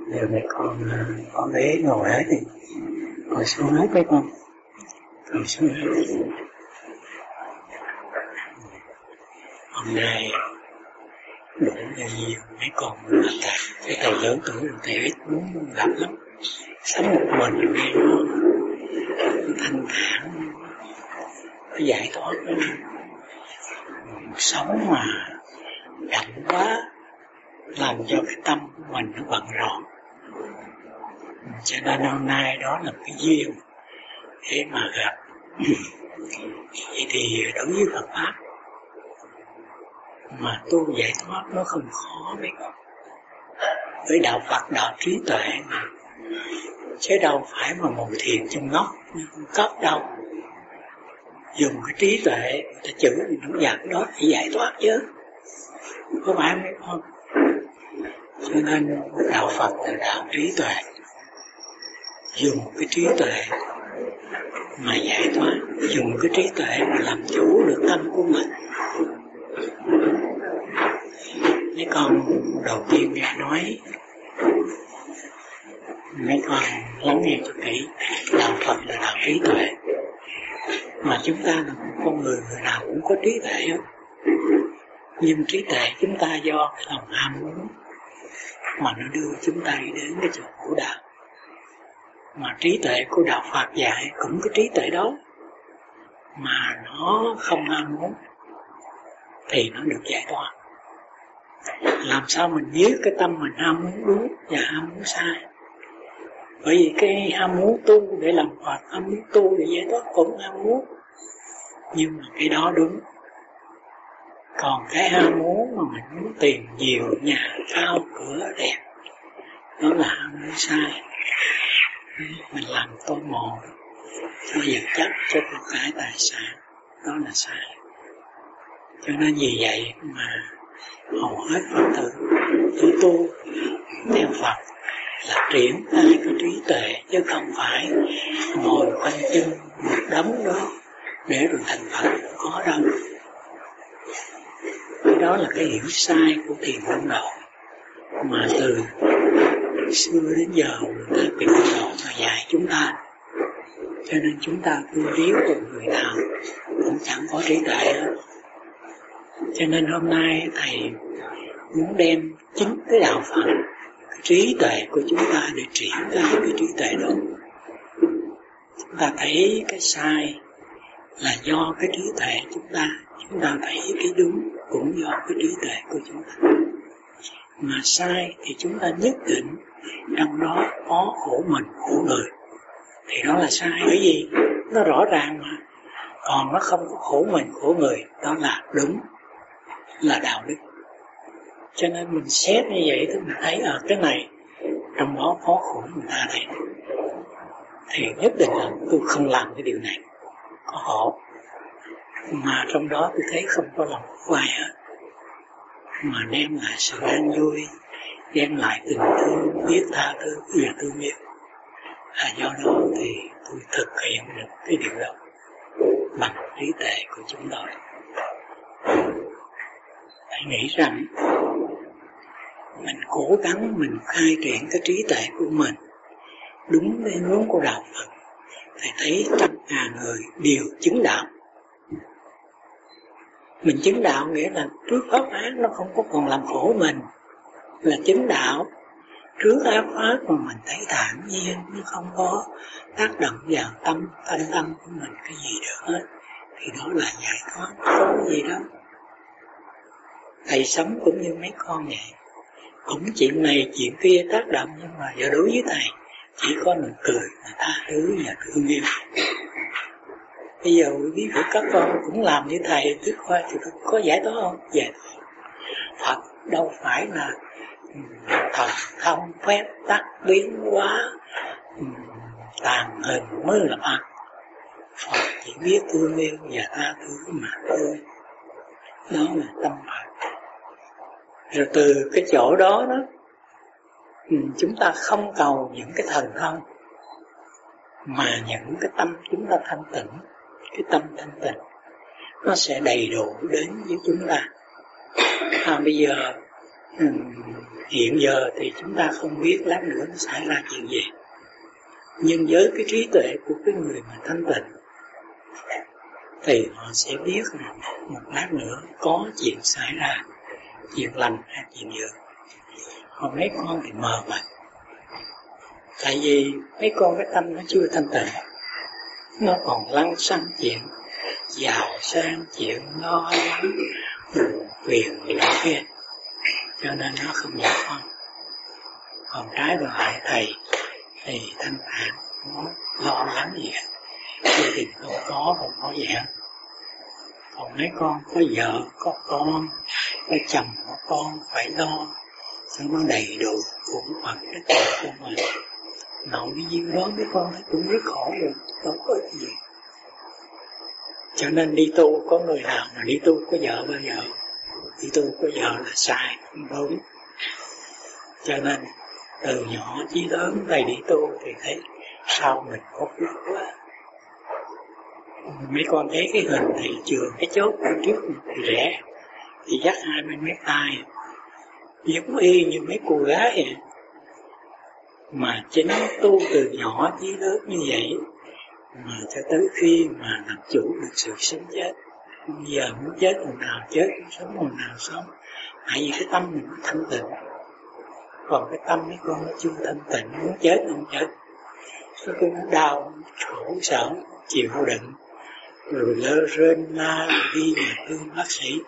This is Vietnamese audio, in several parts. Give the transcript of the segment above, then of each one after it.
Giờ mấy con bé ngồi hết thì ngồi xuống hết mấy con, ngồi xuống hết. Hôm nay đủ nhiều mấy con là thầy lớn tuổi rồi, thầy ít muốn gặp lắm. Sống một mình nghe nó thanh thản, nó giải thoát. Sống mà chậm quá làm cho cái tâm của mình nó bận rộn. Cho nên hôm nay đó là cái duyên để mà gặp. Vậy thì đối với Phật Pháp mà tu giải thoát nó không khó mấy con. Với đạo Phật, đạo trí tuệ mà, chứ đâu phải mà ngồi thiền trong ngóc không cấp đâu. Dùng cái trí tuệ người ta chữ thì nó giật đó để giải thoát chứ, có phải mấy con? Cho nên đạo Phật là đạo trí tuệ, dùng cái trí tuệ mà giải thoát, dùng cái trí tuệ mà làm chủ được tâm của mình. Mấy con đầu tiên nghe nói, mấy con lắng nghe cho kỹ. Đạo Phật là đạo trí tuệ, mà chúng ta là một con người, người nào cũng có trí tuệ hết. Nhưng trí tuệ chúng ta do cái lòng ham muốn mà nó đưa chúng ta đến cái chỗ khổ đạo. Mà trí tuệ của đạo Phật dạy cũng cái trí tuệ đó, mà nó không ham muốn thì nó được giải thoát. Làm sao mình biết cái tâm mình ham muốn đúng và ham muốn sai? Bởi vì cái ham muốn tu để làm Phật, ham muốn tu để giải thoát cũng ham muốn, nhưng mà cái đó đúng. Còn cái ham muốn mà mình muốn tiền nhiều, nhà cao, cửa đẹp, đó là ham muốn sai. Mình làm tô mồ cho vật chất, cho một cái tài sản, đó là sai. Cho nên vì vậy mà hầu hết Phật tử tu theo Phật là triển khai cái trí tuệ, chứ không phải ngồi quanh chân một đống đó để rồi thành Phật, có đâu. Cái đó là cái hiểu sai của Thiền Tông Độ, mà từ xưa đến giờ người ta Thiền Tông Độ mà dạy chúng ta. Cho nên chúng ta cứ điếu của người nào cũng chẳng có trí tuệ hết. Cho nên hôm nay thầy muốn đem chính cái đạo Phật, cái trí tuệ của chúng ta để triển khai cái trí tuệ đó. Chúng ta thấy cái sai là do cái trí tuệ chúng ta thấy cái đúng cũng do cái trí tuệ của chúng ta. Mà sai thì chúng ta nhất định trong đó có khổ mình, khổ người, thì đó là sai. Bởi vì nó rõ ràng mà. Còn nó không có khổ mình, khổ người, đó là đúng, là đạo đức. Cho nên mình xét như vậy thì mình thấy ở cái này trong đó có khổ người ta đây, thì nhất định là tôi không làm cái điều này, có khổ. Mà trong đó tôi thấy không có lòng của ai hết, mà đem lại sự an vui, đem lại tình thương, biết tha thứ và thương yêu. Do đó thì tôi thực hiện được cái điều đó bằng trí tuệ của chúng tôi. Hãy nghĩ rằng mình cố gắng mình khai triển cái trí tuệ của mình đúng với hướng của đạo Phật, thì thấy 100.000 người đều chứng đạo. Mình chứng đạo nghĩa là trước pháp ác nó không có còn làm khổ mình, là chứng đạo. Trước ác pháp mà mình thấy thản nhiên, nó không có tác động vào tâm, thanh tâm của mình cái gì được hết, thì đó là giải thoát, không có gì đâu. Thầy sống cũng như mấy con vậy, cũng chuyện này chuyện kia tác động, nhưng mà giờ đối với thầy chỉ có nụ cười, tha thứ và thương yêu. Bây giờ quý vị các con cũng làm như thầy, tức khoa thì có giải thoát không? Giải thoát. Phật đâu phải là thần thông phép tắc biến hóa tàn hình mới là Phật. Phật chỉ biết thương yêu và tha thứ mà thôi. Đó là tâm Phật. Rồi từ cái chỗ đó đó, chúng ta không cầu những cái thần thông, mà những cái tâm chúng ta thanh tịnh, cái tâm thanh tịnh nó sẽ đầy đủ đến với chúng ta. Bây giờ Hiện giờ thì chúng ta không biết lát nữa nó xảy ra chuyện gì, nhưng với cái trí tuệ của cái người mà thanh tịnh thì họ sẽ biết rằng một lát nữa có chuyện xảy ra, chuyện lành hay chuyện dữ. Còn mấy con thì mờ mịt, tại vì mấy con cái tâm nó chưa thanh tịnh, nó còn lăng xăng chuyện giàu sang, chuyện lo lắng, phiền lo kia, cho nên nó không nhận con. Còn trái lại thầy thì thanh thản, không lo lắng gì hết, gia đình không có gì hết. Còn mấy con có vợ, có con, có chồng, có con phải lo cho nó đầy đủ cũng phận cái tội của mình. Nội cái duyên đó mấy con thấy cũng rất khổ rồi, đâu có ích gì. Cho nên đi tu, có người nào mà đi tu có vợ bao giờ? Đi tu có vợ là sai, không đúng. Cho nên từ nhỏ chí lớn thầy đi tu thì thấy sao mình có phước quá. Mấy con thấy cái hình thì trường cái chốt bên trước thì rẻ, thì dắt 20 mét tay, giống y như mấy cô gái vậy. Mà chính tu từ nhỏ chí lớn như vậy, mà cho tới khi mà làm chủ được sự sống chết. Bây giờ muốn chết hồi nào chết, muốn sống hồi nào sống. Tại vì cái tâm mình nó thanh tịnh, còn cái tâm mấy con nó chưa thanh tịnh, muốn chết không chết. Cái nó đau, khổ sở, chịu đựng, rồi lơ rên la đi nhà thương bác sĩ.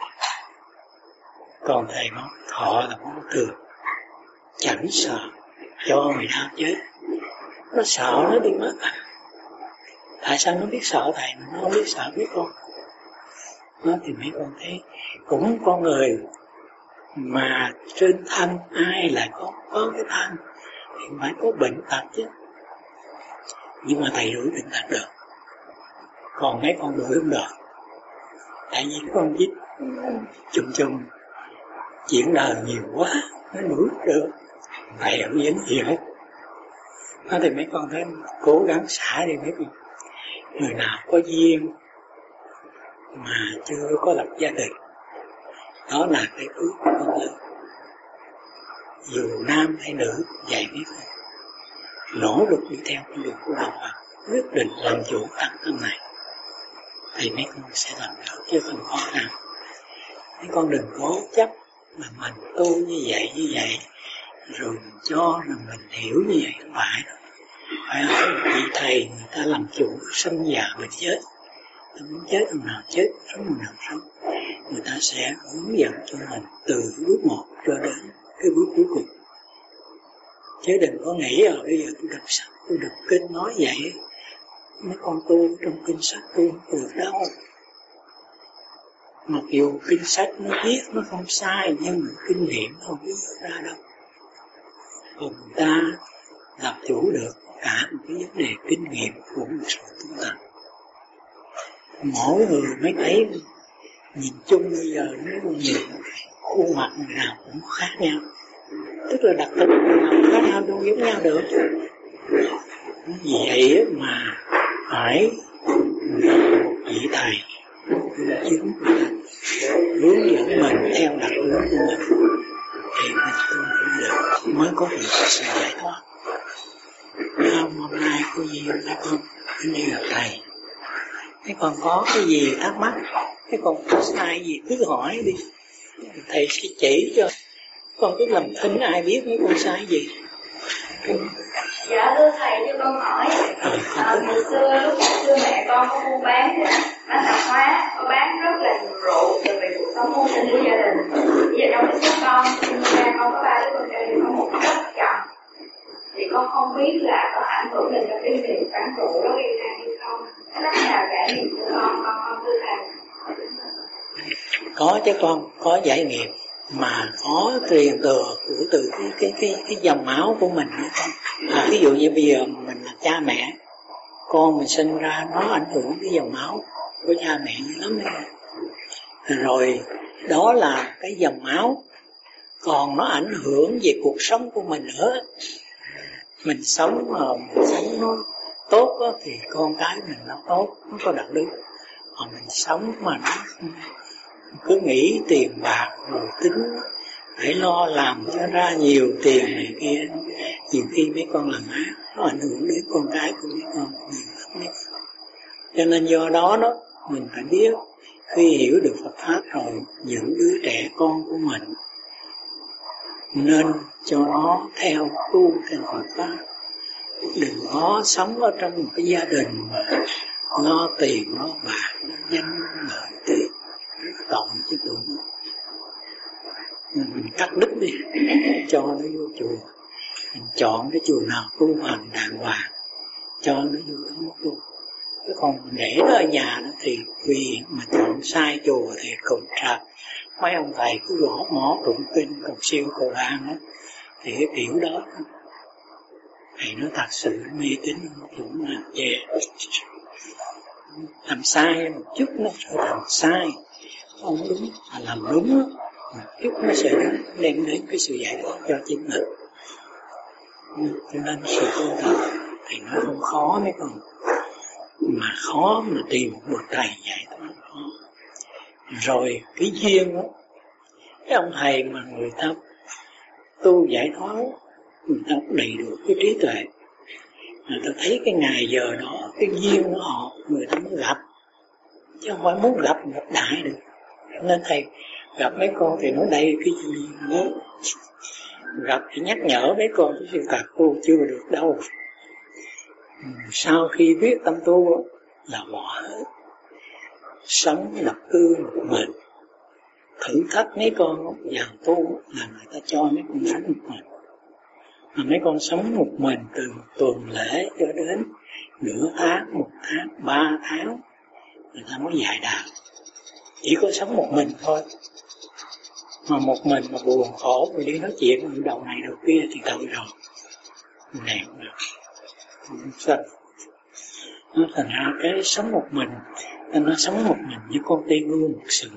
Còn thầy nói thọ là món thường, chẳng sợ cho người đau chết. Nó sợ nó đi mất. Tại sao nó biết sợ thầy mà nó không biết sợ biết con? Nó thì mấy con thấy cũng có người mà trên thân ai lại có cái thân thì phải có bệnh tật chứ. Nhưng mà thầy đuổi bệnh tật được, còn mấy con đuổi không được. Tại vì con biết chùm chuyện đời nhiều quá, nó đuổi được, thầy không dính gì hết. Nó thì mấy con thấy cố gắng xả đi mấy con. Người nào có duyên mà chưa có lập gia đình, đó là cái ước của con lớn. Dù nam hay nữ, dạy mấy con nỗ lực đi theo con đường của đạo Phật, quyết định làm chủ tăng thân này, thì mấy con sẽ làm được, chứ không khó nào. Mấy con đừng cố chấp mà mình tu như vậy, rồi cho là mình hiểu như vậy, không phải đâu. Phải hỏi một vị thầy, người ta làm chủ sinh già bệnh chết, ta muốn chết thằng nào chết, sống thằng nào sống, người ta sẽ hướng dẫn cho mình từ bước 1 cho đến cái bước cuối cùng. Chứ đừng có nghĩ bây giờ tôi đọc sách, tôi đọc kinh nói vậy, mấy con tu trong kinh sách tu không được đâu. Mặc dù kinh sách nó viết nó không sai, nhưng mà kinh nghiệm không biết ra đâu. Còn người ta làm chủ được cả một cái vấn đề kinh nghiệm của một số chúng ta. Mỗi người mới thấy, nhìn chung bây giờ nếu mà nhìn khuôn mặt người nào cũng khác nhau, tức là đặc tính người nào khác nhau đâu giống nhau được. Vì vậy mà phải một vị thầy chứng hướng dẫn mình theo đặc tính của mình thì mình tu được, mới có được sự giải thoát. Không, hôm nay có gì các con cứ đi gặp thầy. Thế còn có cái gì thắc mắc, thế còn có sai gì cứ hỏi đi, thầy sẽ chỉ cho. Con cứ làm thinh ai biết mấy con sai gì. Dạ thưa thầy, cho con hỏi, hồi xưa lúc xưa mẹ con có buôn bán tạp hóa, có bán rất là nhiều rượu về cuộc sống mưu sinh của gia đình. Bây giờ trong cái số con, nhà con có 3 đứa con trai, có một rất chậm, thì con không biết là có ảnh hưởng đến cái việc bán rượu đó gây ra hay không. Cái cách nào giải nghiệp cho con thưa thầy? Có chứ con, có giải nghiệp mà có truyền thừa của từ cái dòng máu của mình nữa con. Ví dụ như bây giờ mình là cha mẹ, con mình sinh ra nó ảnh hưởng cái dòng máu của cha mẹ như lắm đấy. Rồi đó là cái dòng máu, còn nó ảnh hưởng về cuộc sống của mình nữa. Mình sống mà mình sống nó tốt đó, thì con cái mình nó tốt, nó có đạo đức. Mà mình sống mà nó cứ nghĩ tiền bạc rồi tính phải lo làm cho ra nhiều tiền này kia, nhiều khi mấy con làm ác nó ảnh hưởng đến con cái của mấy con nhiều lắm. Cho nên do đó mình phải biết khi hiểu được Phật pháp rồi, những đứa trẻ con của mình nên cho nó theo tu theo Phật pháp, đừng có sống ở trong một cái gia đình mà nó tiền nó bạc nó danh lợi tiền nó tội chứ tụi nó. Mình cắt đứt đi, cho nó vô chùa, mình chọn cái chùa nào tu hành đàng hoàng, cho nó vô đó tu. Chứ còn để nó ở nhà đó thì vì mà chọn sai chùa thì cũng trật. Mấy ông thầy cứ gõ mõ tụng kinh cầu siêu cầu an đó, thì cái kiểu đó thầy nó thật sự mê tín cũng là về làm sai một chút nó sẽ làm sai, không đúng mà làm đúng một chút nó sẽ đem đến cái sự giải thoát cho chính mình. Cho nên sự tu tập thì nó không khó mấy con, mà khó mà tìm một bậc thầy giải thoát khó. Rồi cái duyên đó, cái ông thầy mà người ta tu giải thoát, người ta đầy đủ cái trí tuệ, người ta thấy cái ngày giờ đó cái duyên nó hợp, người ta mới gặp, chứ không phải muốn gặp đại được. Nên thầy gặp mấy con thì nói đây cái gì nữa, gặp thì nhắc nhở mấy con cái sự thật tu chưa được đâu. Sau khi viết tâm tu là bỏ hết, sống lập cư một mình. Thử thách mấy con vào tu là người ta cho mấy con sống một mình, mà mấy con sống một mình từ tuần lễ cho đến nửa tháng, 1 tháng, 3 tháng người ta mới dạy đạo. Chỉ có sống một mình thôi, mà một mình mà buồn khổ rồi đi nói chuyện đầu này đầu kia thì tội rồi, nè sao nó thành ra cái sống một mình, nên nó sống một mình như con tiên ương một sừng.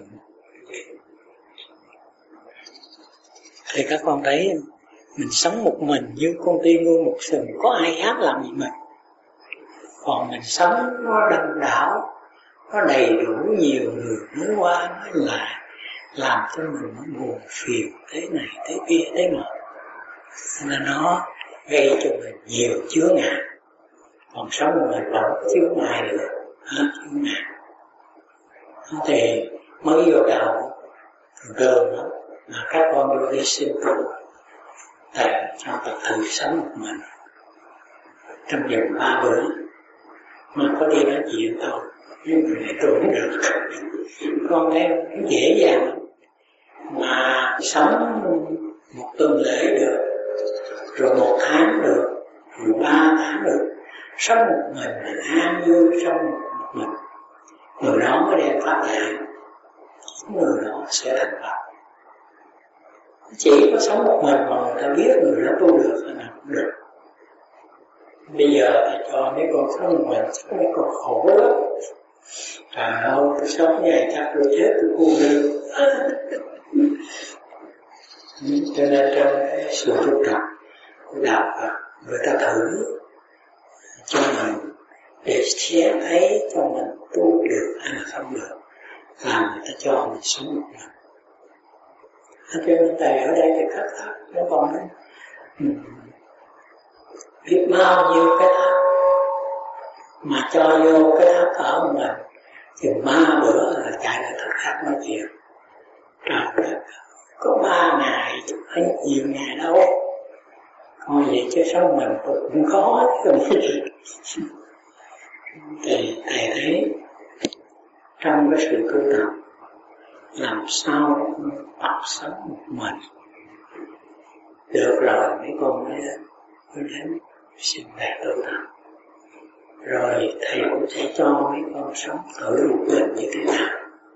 Thì các con thấy mình sống một mình như con tiên ương một sừng, có ai khác làm gì mình. Còn mình sống nó đông đảo, nó đầy đủ nhiều người nói qua nói lại, làm cho mình nó buồn phiền thế này thế kia thế nọ, nên nó gây cho mình nhiều chướng ngại. Còn sống một mình không chướng ngại được, hết chướng ngại. Thì mới vô đầu thường đó mà các con vô đi sinh tu, tại cho Phật thử sống một mình trong vòng 3 bữa, mà có đi nói chuyện thôi, nhưng mà lại tu không được. Con thấy dễ dàng lắm, mà sống 1 tuần lễ được, rồi 1 tháng được, rồi 3 tháng được. Sống một mình là an vui, sống một mình người đó mới đem pháp dạy, người đó sẽ thành Phật. Chỉ có sống một mình mà người ta biết người đó tu được hay là không được. Bây giờ thì cho mấy con sống một mình, chắc mấy con khổ lắm. Trời ơi, tôi sống vậy chắc tôi chết, tôi cu đơn. Cho nên trong cái sự tu tập của đạo Phật, người ta thử cho mình để xem thấy cho mình tu được hay là không được, làm người ta cho mình sống một mình. Cho nên thầy ở đây thì khắc thác nó còn đấy, biết bao nhiêu cái thác mà cho vô cái thác ở mình chừng 3 bữa là chạy lại thác khác nói chuyện. Trời đất, có 3 ngày chứ không nhiều ngày đâu. Thôi vậy chứ sống mình cũng khó chứ. Thì thầy thấy trong cái sự tu tập làm sao tập sống một mình được rồi mấy con mới đến xin về tu tập. Rồi thầy cũng sẽ cho mấy con sống thử một mình như thế nào,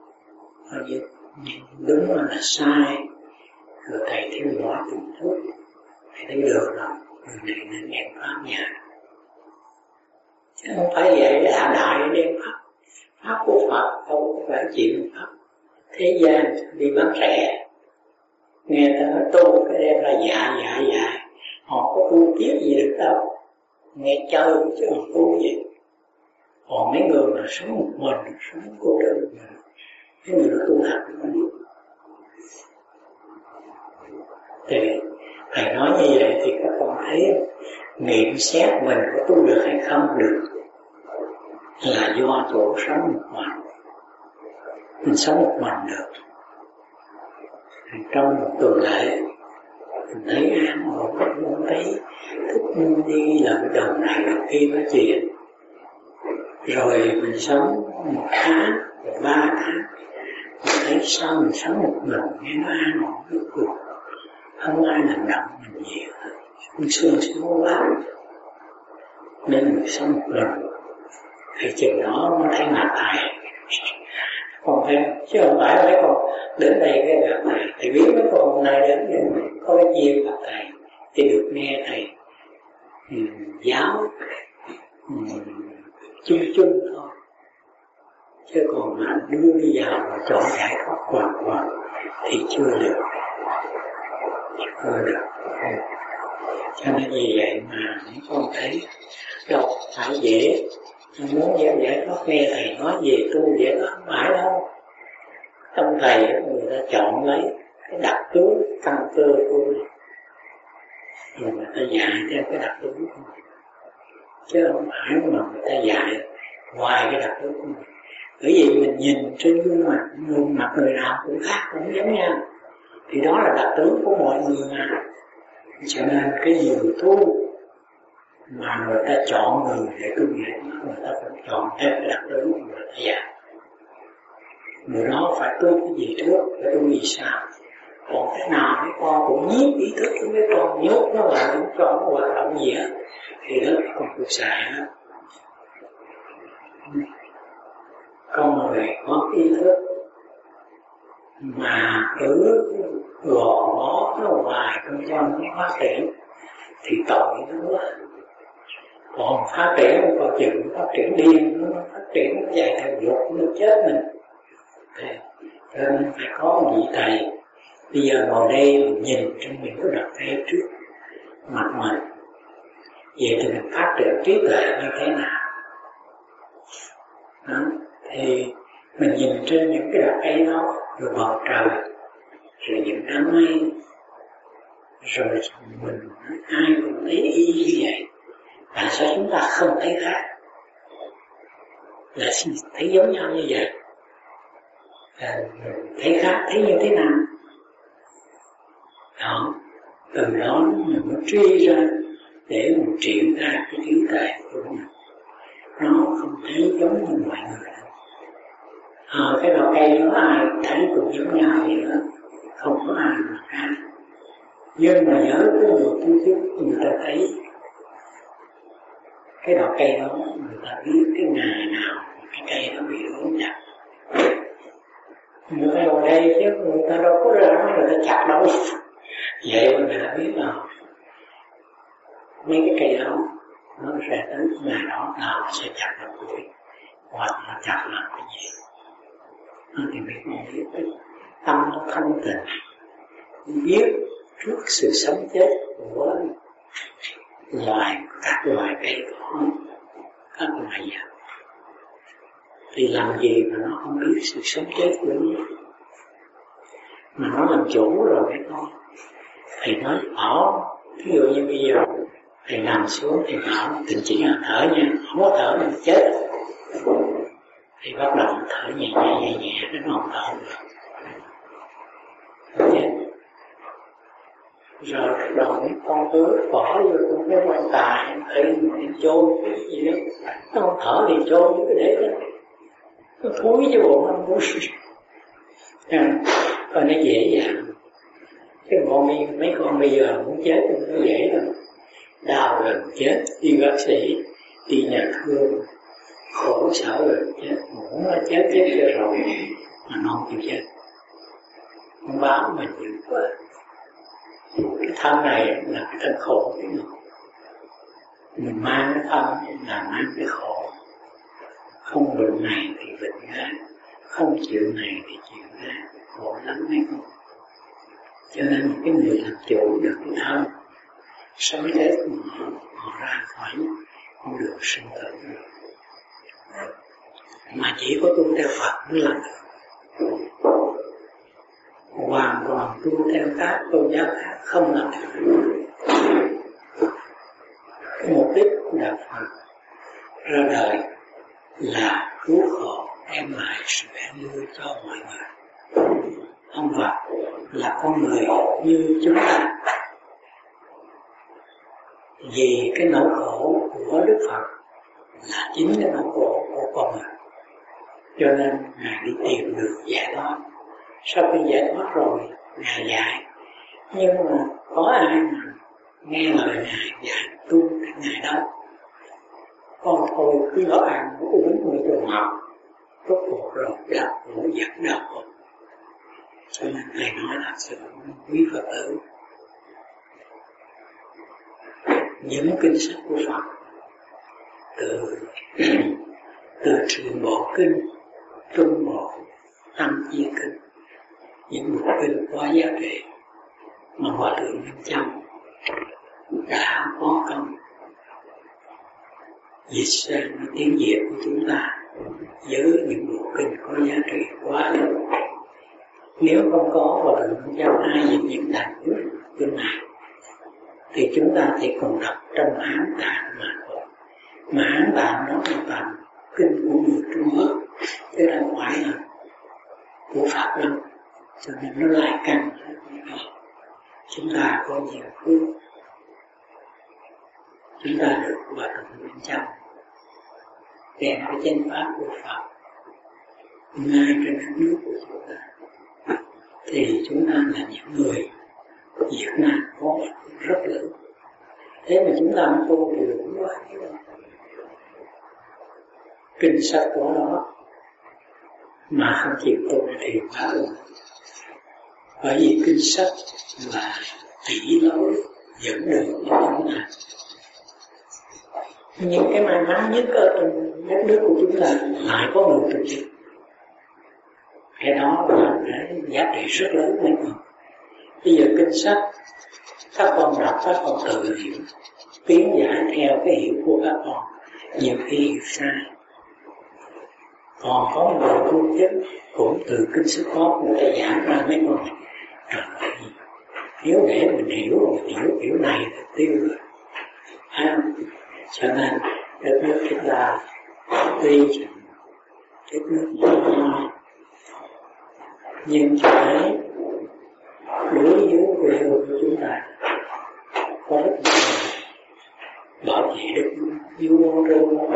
đúng là sai, rồi thầy theo dõi từng phút, thầy thấy được rồi, người này nên đem pháp nhà. Chứ không phải vậy lạ đại đem pháp, pháp của Phật không phải chuyện pháp thế gian đi bán rẻ. Nghe ta nói tu cái đem ra dạ, họ có tu tiếp gì được đâu, nghe chơi chứ không tu gì. Còn mấy người mà sống một mình, sống cô đơn một mình, cái người đó tu thật của mình. Thì thầy nói như vậy thì các con thấy nghiệm xét mình có tu được hay không được là do chỗ sống một mình. Mình sống một mình được. Trong một tuần lễ mình thấy an ổn, mình thấy thích đi làm đầu này đầu kia nói chuyện. Rồi mình sống 1 tháng, 3 tháng, mình thấy sao mình sống một mình nghe nó an ổn vô cùng. Không ai làm động mình nhiều, mình sương sướng quá. Nên mình sống một mình. Thì chừng đó mới thấy mặt thầy. Còn thấy, chứ không phải mấy con đến đây cái gặp thầy. Thầy biết mấy con hôm nay đến đây có cái duyên gặp thầy thì được nghe thầy giáo chung chung thôi. Chứ còn mà đưa đi vào và chọn giải thoát hoàn toàn thì chưa được. Chưa được. Cho nên vì vậy mà mấy con thấy đâu phải dễ. Muốn giải thoát nghe thầy nói về tu vậy đó không phải đâu. Trong thầy người ta chọn lấy cái đặc tướng căn cơ của mình, rồi người ta dạy theo cái đặc tướng của mình, chứ không phải mà người ta dạy ngoài cái đặc tướng của mình. Bởi vì mình nhìn trên gương mặt người nào cũng khác, cũng giống nhau, thì đó là đặc tướng của mọi người mà. Cho nên cái người tu mà người ta chọn người để tu nghiệp, người ta cũng chọn theo cái đặc tướng của người ta dạy. Người đó phải tu cái gì trước, phải tu gì sao. Còn cái nào mấy con cũng nhiếp ý thức của mấy con, nhốt nó lại không cho nó hoạt động gì hết, thì đó con tu xài hết. Con người có ý thức mà cứ gò bó nó hoài không cho nó phát triển thì tội nó quá. Còn phát triển không có chừng phát triển điên, nó phát triển nó chạy theo dục, nó chết mình. Cho nên phải có một vị thầy. Bây giờ ngồi đây mình nhìn trong những cái đặc cây trước mặt mình, vậy thì mình phát triển trí tuệ như thế nào? Đó. Thì mình nhìn trên những cái đặc cây đó, rồi bầu trời, rồi những đám mây, rồi mình ai cũng thấy y như vậy. Tại sao chúng ta không thấy khác? Là thấy giống nhau như vậy. Thấy khác, thấy như thế nào? Đó, từ đó mình mới truy ra để mình triển ra cái trí tuệ của mình. Nó không thấy giống như mọi người đâu. Cái loại cây đó ai thấy cũng giống nhau vậy đó, không có ai mà khác. Nhưng mà nhớ cái người tu trước người ta thấy cái loại cây đó, người ta biết cái ngày nào cái cây đó bị ốm chặt. Người ta vào đây chứ người ta đâu có ra người ta chặt đâu. Vậy mà người ta biết là mấy cái cây đó nó sẽ tới ngày đó nào sẽ chặt vào tuổi, hoặc là chặt làm cái gì. Thì mình không biết cái tâm nó thanh tịnh, biết trước sự sống chết của các loài cây cỏ, các loài vật. Thì làm gì mà nó không biết sự sống chết của nó, mà nó làm chủ rồi cái con. Thầy nói bảo, ví dụ như bây giờ thầy nằm xuống thì bảo tình chỉ là thở nha, không có thở là chết. Thì bắt đầu thở nhẹ nó không thở được. Rồi bắt đầu mấy con cứ bỏ vô trong cái quan tài, thấy mình chôn cái gì đó, nó không thở thì chôn cái để đó. Nó thúi chứ bộ nó không muốn. Coi nó dễ dàng. Cái mấy con bây giờ muốn chết thì nó dễ rồi. Đau gần chết, đi bác sĩ, đi nhà thương, khổ sở gần chết, muốn nó chết cho rồi, mà nó không chịu chết. Nó báo mình dữ quá. Cái thân này là cái thân khổ đấy mà. Mình mang cái thân là mang cái khổ. Không bệnh này thì bệnh khác, không chịu này thì chịu khác, khổ lắm hay không? Cho nên cái người làm chủ được cái thân, sống chết họ ra khỏi con đường sinh tử được. Mà chỉ có tu theo Phật mới làm được. Hoàn còn tu theo các tôn giáo khác không làm được. Cái mục đích của đạo Phật ra đời là cứu khổ, đem lại sự an vui cho mọi người. Ông Phật là con người như chúng ta. Vì cái nỗi khổ của Đức Phật là chính cái nỗi khổ của con người, cho nên Ngài đi tìm được giải thoát. Sau khi giải thoát rồi, Ngài dạy. Nhưng mà có ai mà nghe lời Ngài dạy tu cái Ngài đâu. Con thôi cứ lo ăn uống người trường học, rốt cuộc rồi đau khổ giật đau khổ. Cho nên Thầy nói là sự quý Phật tử. Những kinh sách của Phật từ Trường Bộ Kinh, Trung Bộ, Tăng Chi Kinh, những bộ kinh có giá trị mà Hòa Thượng Minh Châu đã có công dịch sang tiếng Việt của chúng ta với những bộ kinh có giá trị quá lớn. Nếu không có Hòa Thượng Minh Châu ai dịch những đại kinh này thì chúng ta chỉ còn đọc trong Hán Tạng mà thôi. Mà Hán Tạng nó là toàn kinh của người Trung Quốc, chứ không phải là của Phật đâu, cho nên nó lại căng. Chúng ta có nhiều phước, chúng ta được Hòa Thượng Minh Châu đem cái chánh pháp của Phật ngay trên đất nước của chúng ta, thì chúng ta là những người Việt Nam có rất lớn. Thế mà chúng ta không tu thì đúng quá. Kinh sách của đó mà không chịu tu thì quá rồi. Bởi vì kinh sách là tỷ lối dẫn đường cho chúng ta. Những cái may mắn nhất ở trong đất nước của chúng ta lại có người tu chứng. Cái đó là cái giá trị rất lớn đấy mà. Bây giờ kinh sách các con đọc, các con tự hiểu, tiến giải theo cái hiểu của các con, nhiều khi hiểu sai. Còn có một người tu chứng cũng từ kinh sách đó người ta giảng ra mấy con này. Trời ơi, nếu để mình hiểu này thì tiêu rồi. Cho nên đất nước chúng ta tuy đất nước nhỏ nhưng cho thấy đối với quê hương của chúng ta có rất nhiều bảo vệ được vua râu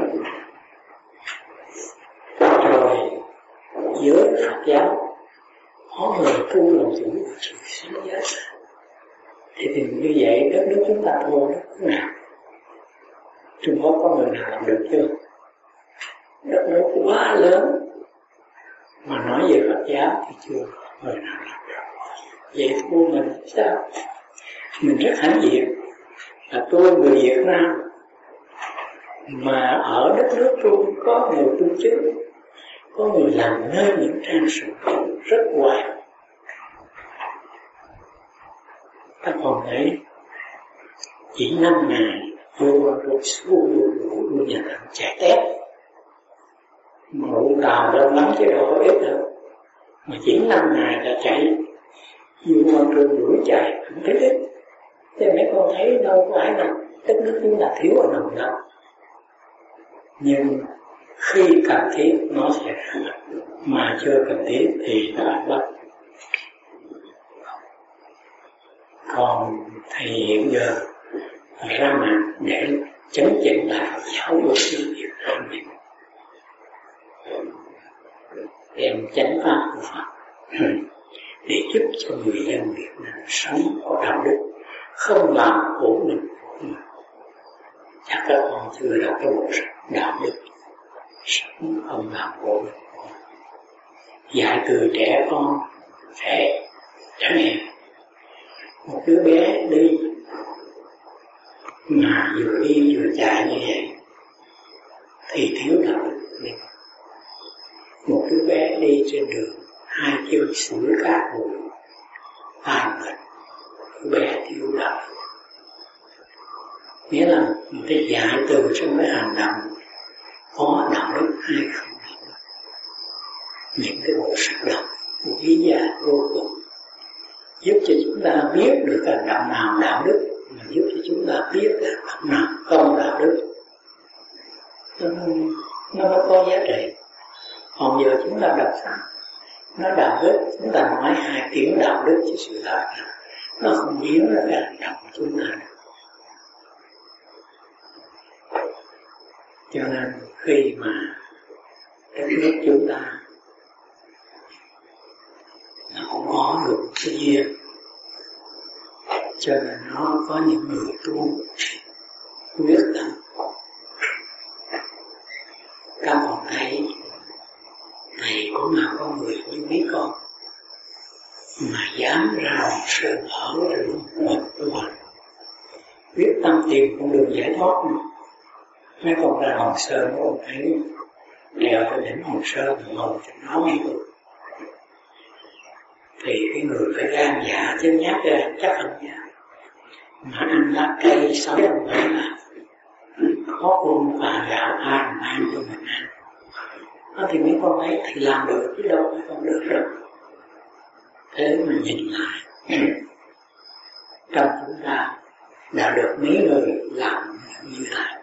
rồi giới Phật giáo có người tu làm chủ được sự sáng giá thì như vậy đất nước chúng ta thua đất nước nào? Trung Quốc có người nào làm được chưa? Đất nước quá lớn mà nói về Phật giáo thì chưa người nào làm được. Vậy thua mình sao? Mình rất hãnh diện là tôi người Việt Nam mà ở đất nước Trung có người tu chứng, có người làm nên những trang sử rất hoài. Các con thấy chỉ 5 ngày vô rồi xuống vô nhà thằng chạy tét mà rượu đào đông lắm chứ đâu có ít đâu, mà chỉ 5 ngày là chạy vô quan trường đuổi chạy không thấy ít. Thế mấy con thấy đâu có ai đâu, đất nước chúng ta thiếu ở đâu đâu. Nhưng khi cần thiết nó sẽ ra, mà chưa cần thiết thì nó lại bắt. Còn thầy hiện giờ ra mặt để chấn chỉnh lại giáo dục tiếng Việt Nam mình, đem chánh pháp của Phật để giúp cho người dân Việt Nam sống có đạo đức, không làm khổ mình. Chắc các con chưa đọc cái bộ sách đạo đức, sống không làm khổ mình. Dạy từ trẻ con trẻ chẳng hạn một đứa bé đi mà vừa đi vừa chạy như vậy thì thiếu đạo đức. Một đứa bé đi trên đường 2 km sủi cát bụi tàn mệt, đứa bé thiếu đạo đức. Nghĩa là người ta dạy từ trong cái hành động có đạo đức hay không đạo đức. Những cái bộ sách đạo quý giá vô cùng giúp cho chúng ta biết được hành động nào đạo đức, mà giúp cho chúng ta biết hành động nào không đạo đức. Nó mới có giá trị. Còn giờ chúng ta đọc sách nói đạo đức, chúng ta nói 2 tiếng đạo đức chứ sự thật nó không biến ra cái hành động của chúng ta được. Cho nên khi mà đất nước chúng ta nó không có được cái duyên, cho nên nó có những người tu quyết tâm. Các con thấy thầy cũng là con người như mấy con, mà dám ra Hòn Sơn ở một mình, quyết tâm tìm con đường giải thoát. Mấy con ra Hòn Sơn, mấy con thấy leo tới đỉnh Hòn Sơn ngồi cho nó một lúc, thì cái người phải gan dạ chứ nhát ra chắc không dám. Mà ăn lá cây sống không phải là khó khăn và gạo ai mà ăn cho mình ăn. Nó thì mấy con thấy thì làm được chứ đâu mấy con được đâu. Thế mà nhìn lại trong chúng ta đã được mấy người làm như vậy.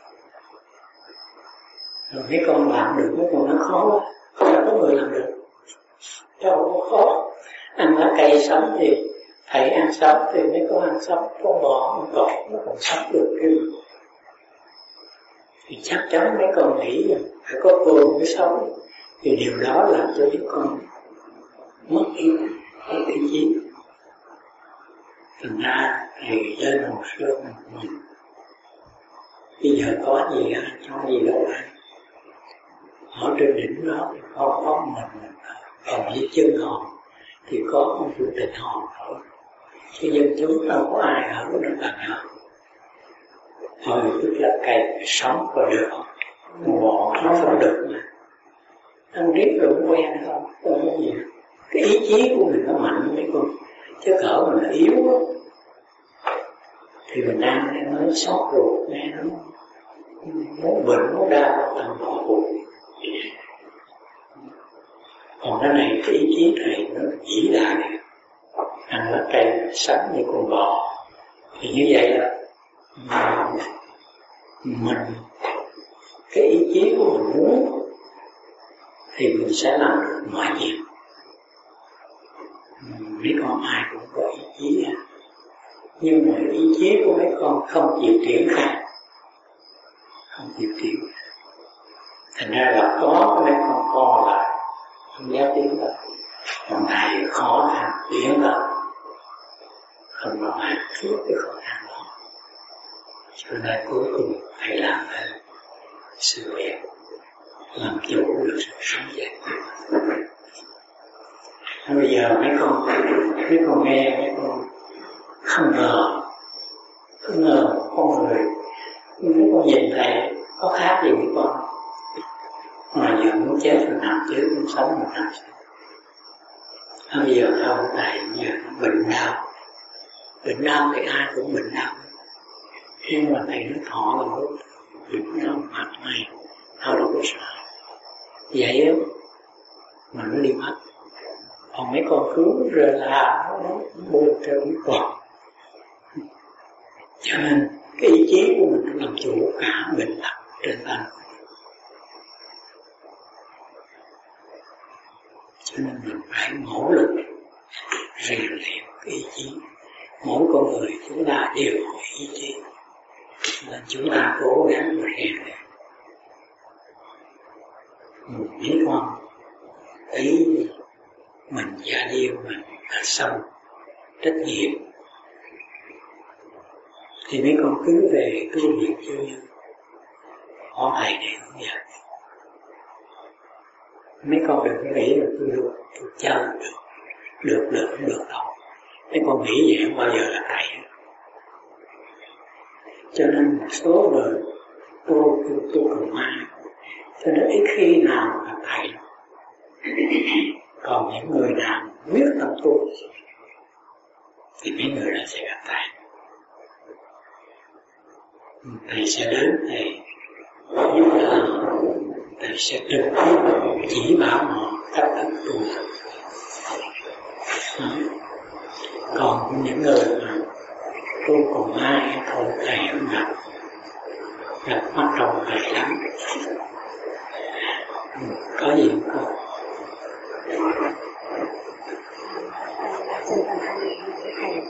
Rồi mấy con làm được, mấy con nó khó quá, không có người làm được. Đâu có khó. Ăn lá cây sống thì thầy ăn sống thì mấy con ăn sống, con bò ăn cọp nó còn sống được chứ. Thì chắc chắn mấy con nghĩ là phải có cồn mới sống. Thì điều đó làm cho mấy con mất ý chí. Thành ra thì lên Hồ Sơn mình bây giờ có gì á, cho gì đâu ăn. Ở trên đỉnh đó thì có mình còn với chân hòn thì có ông chủ tịch hòn thôi, chứ dân chúng đâu có ai ở đó bằng họ. Thôi tức là cây sống có được, bỏ nó không được mà. Ăn riết rồi cũng quen không có gì. Cái ý chí của mình nó mạnh mấy con, chứ cỡ mình nó yếu quá thì mình ăn nó sót ruột, nghe nó bệnh nó đau tầm bỏ bụng. Còn cái này cái ý chí này nó vĩ đại, ăn lá cây sống như con bò. Thì như vậy là mình cái ý chí của mình muốn thì mình sẽ làm được mọi việc. Mấy con ai cũng có ý chí, nhưng mà ý chí của mấy con không chịu triển khai, không chịu triển. Thành ra là có mấy con co lại, không dám tiến tới. Còn này khó khăn tiến tới, không bao hạn trước cái khó khăn đó. Cho nên cuối cùng phải làm thêm sự việc, làm chủ được sự sống dậy. Bây giờ mấy con nghe, mấy con không ngờ con người, mấy con nhìn thầy có khác gì mấy con. Mà giờ muốn chết rồi nằm chứ, muốn sống rồi nằm chứ. Bây giờ không, thầy giờ bệnh đau thì ai cũng bệnh đau. Nhưng mà thầy nó thọ là lúc bệnh đau mặt mày, tao đâu có sợ. Vậy đó mà nó đi mất. Còn mấy con cứu rơi là nó buồn theo mấy con. Cho nên cái ý chí của mình nó làm chủ cả bệnh tật trên thân. Cho nên mình phải nỗ lực rèn luyện cái ý chí. Mỗi con người chúng ta đều có ý chí, nên chúng ta cố gắng mà rèn luyện. Mấy con thấy mình gia điêu mình là xong trách nhiệm thì mấy con cứ về cứ việc như có thầy này cũng vậy. Mấy con đừng nghĩ là tôi chơi được đâu. Mấy con nghĩ vậy không bao giờ là thầy. Cho nên một số người tôi còn ma, cho nên ít khi nào là thầy. Còn những người nào quyết tâm tu thì mấy người đó sẽ gặp thầy. Thầy sẽ đến, thầy giúp đỡ, thầy sẽ trực tiếp chỉ bảo họ cách thức tu. còn những người mà tu còn ai thôi thầy không gặp mắt đầu thầy lắm. Có gì không? Xin cảm ơn thầy.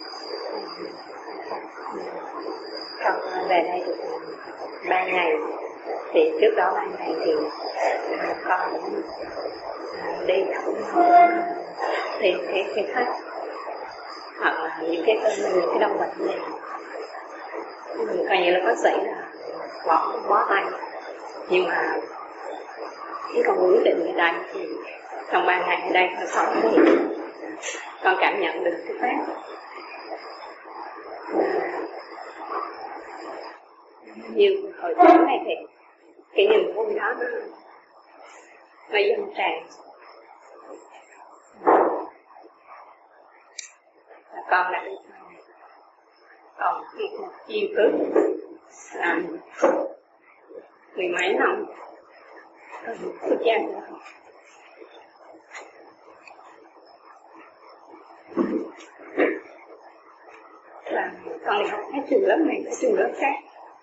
Con về đây được 3 ngày. Thì trước đó 3 ngày thì con cũng đi cũng thì cái khách hoặc là những cái đông vật này mình coi như là bác sĩ là bó tay, nhưng mà khi con quyết định ở đây thì trong 3 ngày ở đây con sống thì con cảm nhận được cái pháp như hồi trước này thì cái niềm vui đó nó dâng tràn. Và con đã còn một chiêu cước làm 10 mấy năm xuất gia nữa. Và con đi học hết trường lớp này tới trường lớp khác.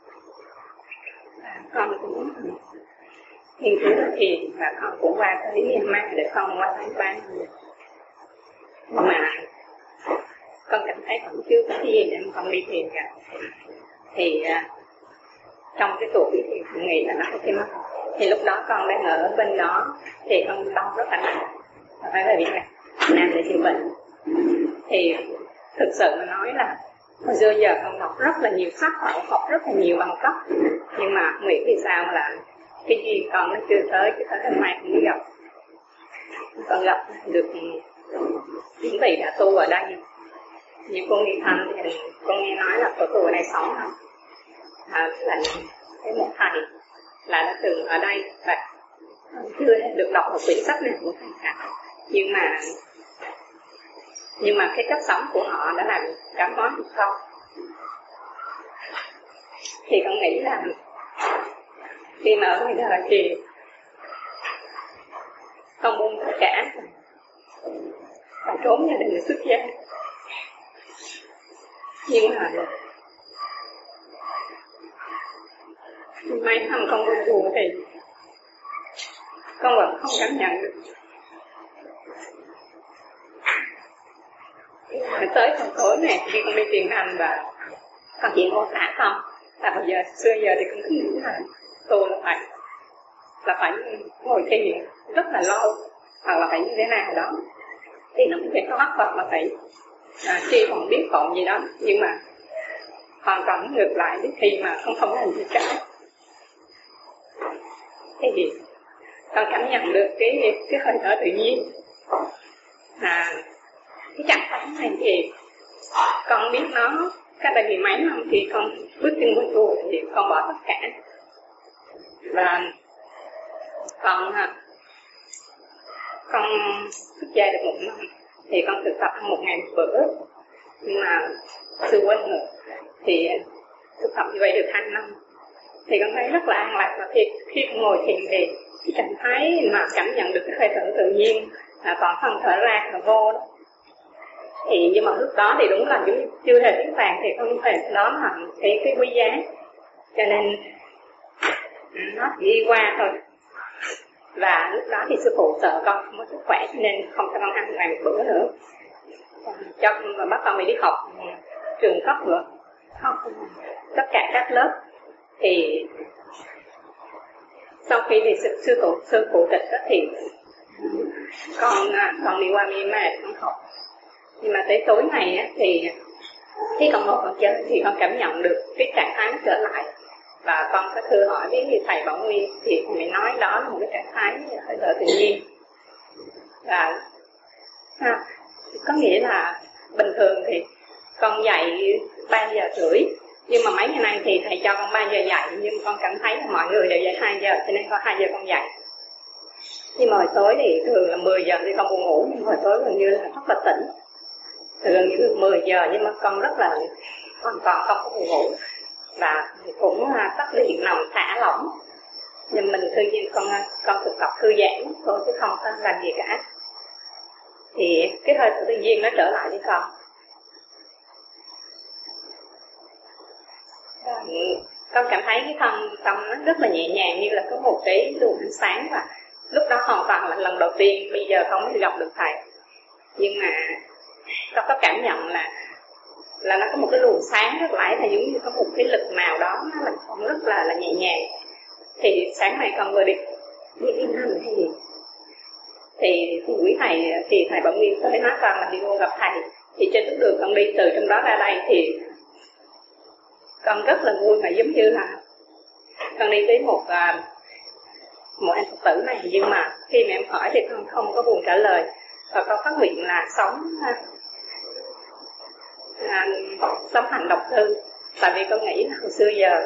Và con cũng nghiên cứu rất thiền và con cũng qua tới Myanmar để con qua Thái Lan. Nhưng mà con cảm thấy còn chưa có gì để mà con đi thiền cả. Thì trong cái tuổi thì con nghĩ là nó có cái mất. Thì lúc đó con đang ở bên đó thì con đau rất là nặng, phải là Việt Nam để chữa bệnh. Thì thực sự mà nói là hồi xưa giờ con đọc rất là nhiều sách, học rất là nhiều bằng cấp, nhưng mà nghĩ vì sao là cái gì con nó chưa tới, cái tới hôm nay con mới gặp. Con gặp được những vị đã tu ở đây. Như cô Nghi Thanh thì con nghe nói là cô tu ở đây 6 năm. Là cái một thầy là đã từng ở đây và chưa được đọc một quyển sách nào của thầy cả. Nhưng mà cái cách sống của họ đã làm cảm hóa được con. Thì con nghĩ là khi mà ở ngoài đời thì con buông tất cả và trốn gia đình xuất gia. Nhưng mà mấy năm con buồn thì con vẫn không cảm nhận được. Rồi tới phần tối này khi con đi thiền hành và con chỉ ngồi thả không. Là bây giờ xưa giờ thì con cứ nghĩ là tu là phải ngồi thiền rất là lâu, hoặc là phải như thế nào đó thì nó cũng phải có hoặc là phải tri còn biết còn gì đó. Nhưng mà hoàn toàn ngược lại đến khi mà không làm gì cả. Thì con cảm nhận được cái hơi thở tự nhiên. Cái trạng thái này thì con biết nó cách đây 10 mấy năm thì con bước chân ngôi chùa thì con bỏ tất cả. Và con xuất gia được 1 năm thì con thực tập 1 ngày 1 bữa. Nhưng mà sư quên nữa thì thực tập như vậy được 2 năm thì con thấy rất là an lạc. Và khi con ngồi thiền thì cái trạng thái mà cảm nhận được cái hơi thở tự nhiên là toàn thân thở ra thở vô đó. Thì nhưng mà lúc đó thì đúng là chưa hề tiếng vàng thì không phải đó là cái quý giá, cho nên nó chỉ đi qua thôi. Và lúc đó thì sư phụ sợ con không có sức khỏe cho nên không cho con ăn ngày 1 bữa nữa, cho mà bắt con đi học trường cấp nữa, học tất cả các lớp. Thì sau khi thì sư phụ tịch đó thì con đi qua Myanmar con học. Nhưng mà tới tối ngày á, thì khi con ngồi con chơi thì con cảm nhận được cái trạng thái trở lại. Và con có thưa hỏi với thầy Bảo Nguyên thì thầy nói đó là một cái trạng thái hơi thở tự nhiên. Và có nghĩa là bình thường thì con dậy 3 giờ rưỡi, nhưng mà mấy ngày nay thì thầy cho con 3 giờ dậy, nhưng con cảm thấy là mọi người đều dậy 2 giờ cho nên có 2 giờ con dậy. Nhưng mà hồi tối thì thường là 10 giờ thì con buồn ngủ, nhưng hồi tối gần như là rất là tỉnh. Thường như 10 giờ nhưng mà con rất là hoàn toàn không có buồn ngủ. Và cũng tắt điện nằm thả lỏng. Nhưng mình tự nhiên con thực tập thư giãn thôi chứ không có làm gì cả. Thì cái hơi tự nhiên nó trở lại với con. con cảm thấy cái thân tâm nó rất là nhẹ nhàng, như là có một cái luồng ánh sáng, và lúc đó hoàn toàn là lần đầu tiên bây giờ con mới gặp được thầy. Nhưng mà con có cảm nhận là nó có một cái luồng sáng rất lãi, là giống như có một cái lực nào đó nó làm con rất là nhẹ nhàng. Thì sáng nay con vừa đi yên hành thì quý thầy, thì thầy Bảo Nguyên tới nói con là đi vô gặp thầy. Thì trên bước đường con đi từ trong đó ra đây thì con rất là vui, mà giống như là con đi với một anh Phật tử này, nhưng mà khi mà em hỏi thì con không có buồn trả lời, và con phát nguyện là sống hành độc tư. Tại vì con nghĩ là hồi xưa giờ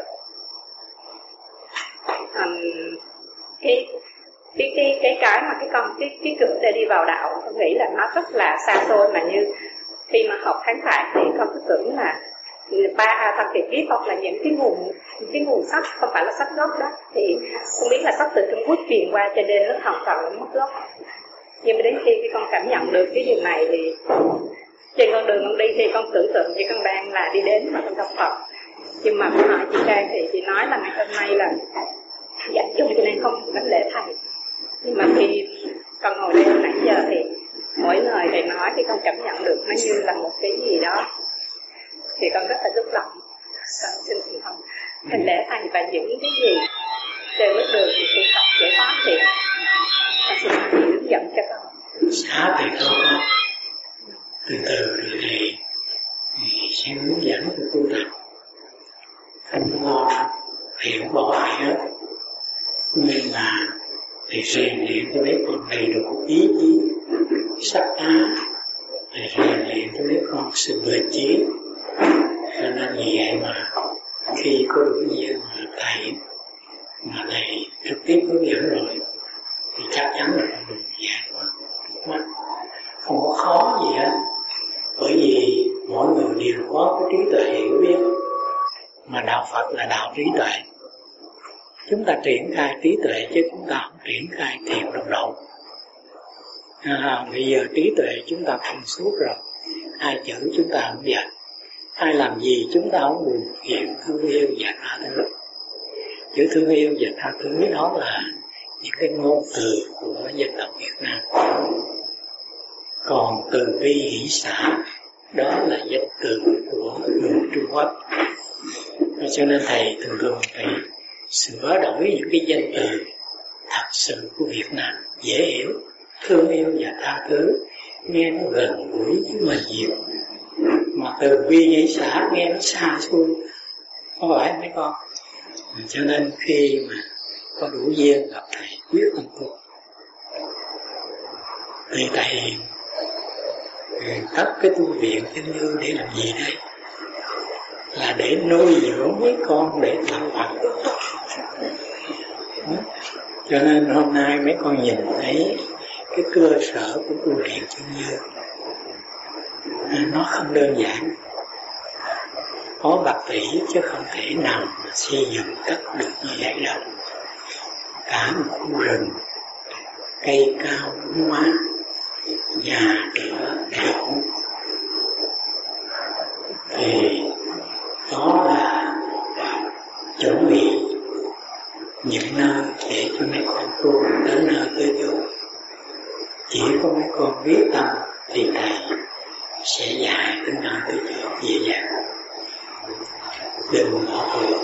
cái mà cái cửa để đi vào đạo, con nghĩ là nó rất là xa xôi, mà như khi mà học Kháng Tại thì con cứ tưởng là Thanh Kiệt viết hoặc là những cái nguồn sách không phải là sách gốc đó, thì không biết là sách từ Trung Quốc truyền qua, cho nên nó hoàn toàn là mất gốc. Nhưng mà đến khi con cảm nhận được cái điều này thì trên con đường con đi thì con tưởng tượng như con đang là đi đến mà con gặp Phật. Nhưng mà con hỏi chị Trang thì chị nói là ngày hôm nay là dạy chung cho nên không đánh lễ thầy. Nhưng mà khi con ngồi đây nãy giờ thì mỗi lời thầy nói thì con cảm nhận được nó như là một cái gì đó, thì con rất là xúc động. Con xin thành thông đánh lễ thầy, và những cái gì trên bước đường thì tu tập giải thoát thì con xin thầy hướng dẫn cho con. Xá thì con từ từ rồi thì sẽ hướng dẫn cho tu tập, không lo hiểu bỏ ai hết. Nhưng mà thì rèn luyện cho mấy con đầy đủ ý chí sắc á, thì rèn luyện cho mấy con sự bền chí. Cho nên vì vậy mà khi có đủ duyên mà thầy trực tiếp hướng dẫn rồi thì chắc chắn là con đường giải thoát trước mắt, không có khó gì hết. Bởi vì mỗi người đều có cái trí tuệ hiểu biết, mà đạo Phật là đạo trí tuệ. Chúng ta triển khai trí tuệ chứ chúng ta không triển khai thiền đồng độ. Bây giờ trí tuệ chúng ta thông suốt rồi, hai chữ chúng ta không dạy, ai làm gì chúng ta không buồn phiền, thương yêu và tha thứ. Chữ thương yêu và tha thứ đó là những cái ngôn từ của dân tộc Việt Nam. Còn từ bi hỷ xả đó là danh từ của người Trung Quốc. Cho nên thầy thường phải sửa đổi những cái danh từ thật sự của Việt Nam dễ hiểu. Thương yêu và tha thứ nghe nó gần gũi với mình nhiều, mà từ bi hỷ xả nghe nó xa xôi, không phải mấy con. Cho nên khi mà có đủ duyên gặp thầy quyết tâm tu, thì thầy cấp cái tu viện cho Như để làm gì đây? Là để nuôi dưỡng mấy con để tạo Phật. Cho nên hôm nay mấy con nhìn thấy cái cơ sở của tu viện cho Như nó không đơn giản, có bạc tỷ chứ không thể nào mà xây dựng cất được như vậy đâu. Cả một khu rừng, cây cao bóng mát, nhà cửa đầy đủ, thì đó là chuẩn bị những nơi để cho mấy con tu đến nơi tới chỗ. Chỉ có mấy con biết tâm thì thầy sẽ dạy đến nơi tới chỗ dễ dàng. Đừng bỏ cuộc.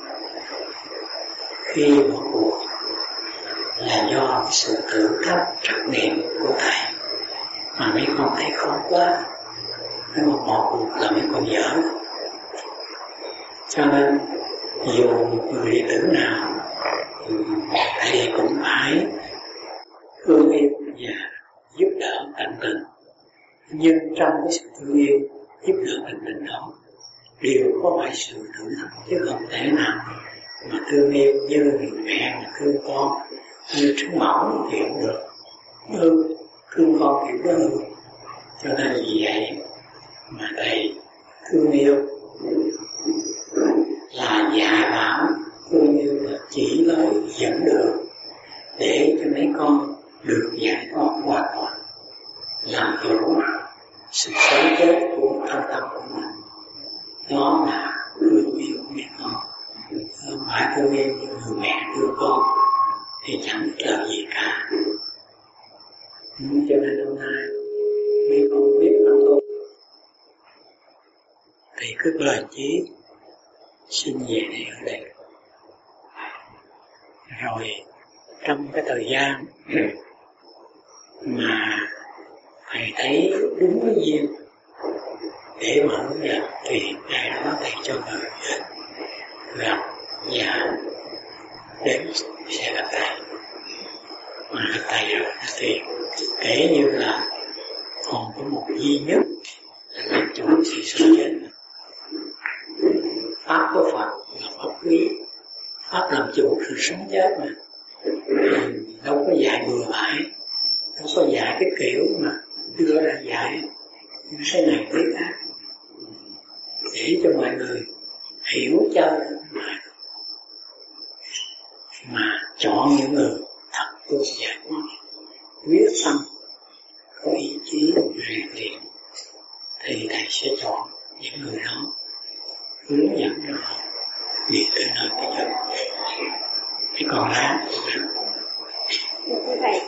Khi bỏ cuộc là do cái sự thử thách trắc nghiệm của thầy, mà mấy con thấy khó quá, mấy con bỏ cuộc là mấy con dở. Cho nên dù một người đệ tử nào thầy cũng phải thương yêu và giúp đỡ tận tình. Nhưng trong cái sự thương yêu giúp đỡ tận tình đó đều có phải sự thử thách, chứ không thể nào mà thương yêu như người mẹ mà thương con, như trứng mẫu thì không được. Thương con thì có hư. Cho nên vì vậy mà thầy thương yêu là dạy bảo, thương yêu là chỉ lối dẫn đường để cho mấy con được giải thoát hoàn toàn, làm chủ sự sống chết của thân tâm của mình. Đó là thương yêu mấy con. thương em như người mẹ thương con thì chẳng làm gì cả. Cho nên hôm nay mấy con biết không thôi thì cứ lời chí xin về đây ở đây. Rồi trong cái thời gian mà thầy thấy đúng cái duyên để mở ra thì ngày đó thầy cho người gặp và đến sẽ gặp thầy. Mà gặp thầy rồi thì kể như là còn có một duy nhất là làm chủ sự sống chết. Pháp của Phật là pháp quý, pháp làm chủ sự sống chết mà. Đâu có dạy bừa bãi, đâu có dạy cái kiểu mà đưa ra dạy cái này cái khác để cho mọi người hiểu cho mà chọn những người thật tu giải thoát, quyết tâm, có ý chí rèn luyện thì thầy sẽ chọn những người đó hướng dẫn cho họ đi tới nơi cái chân. Thế còn đó thầy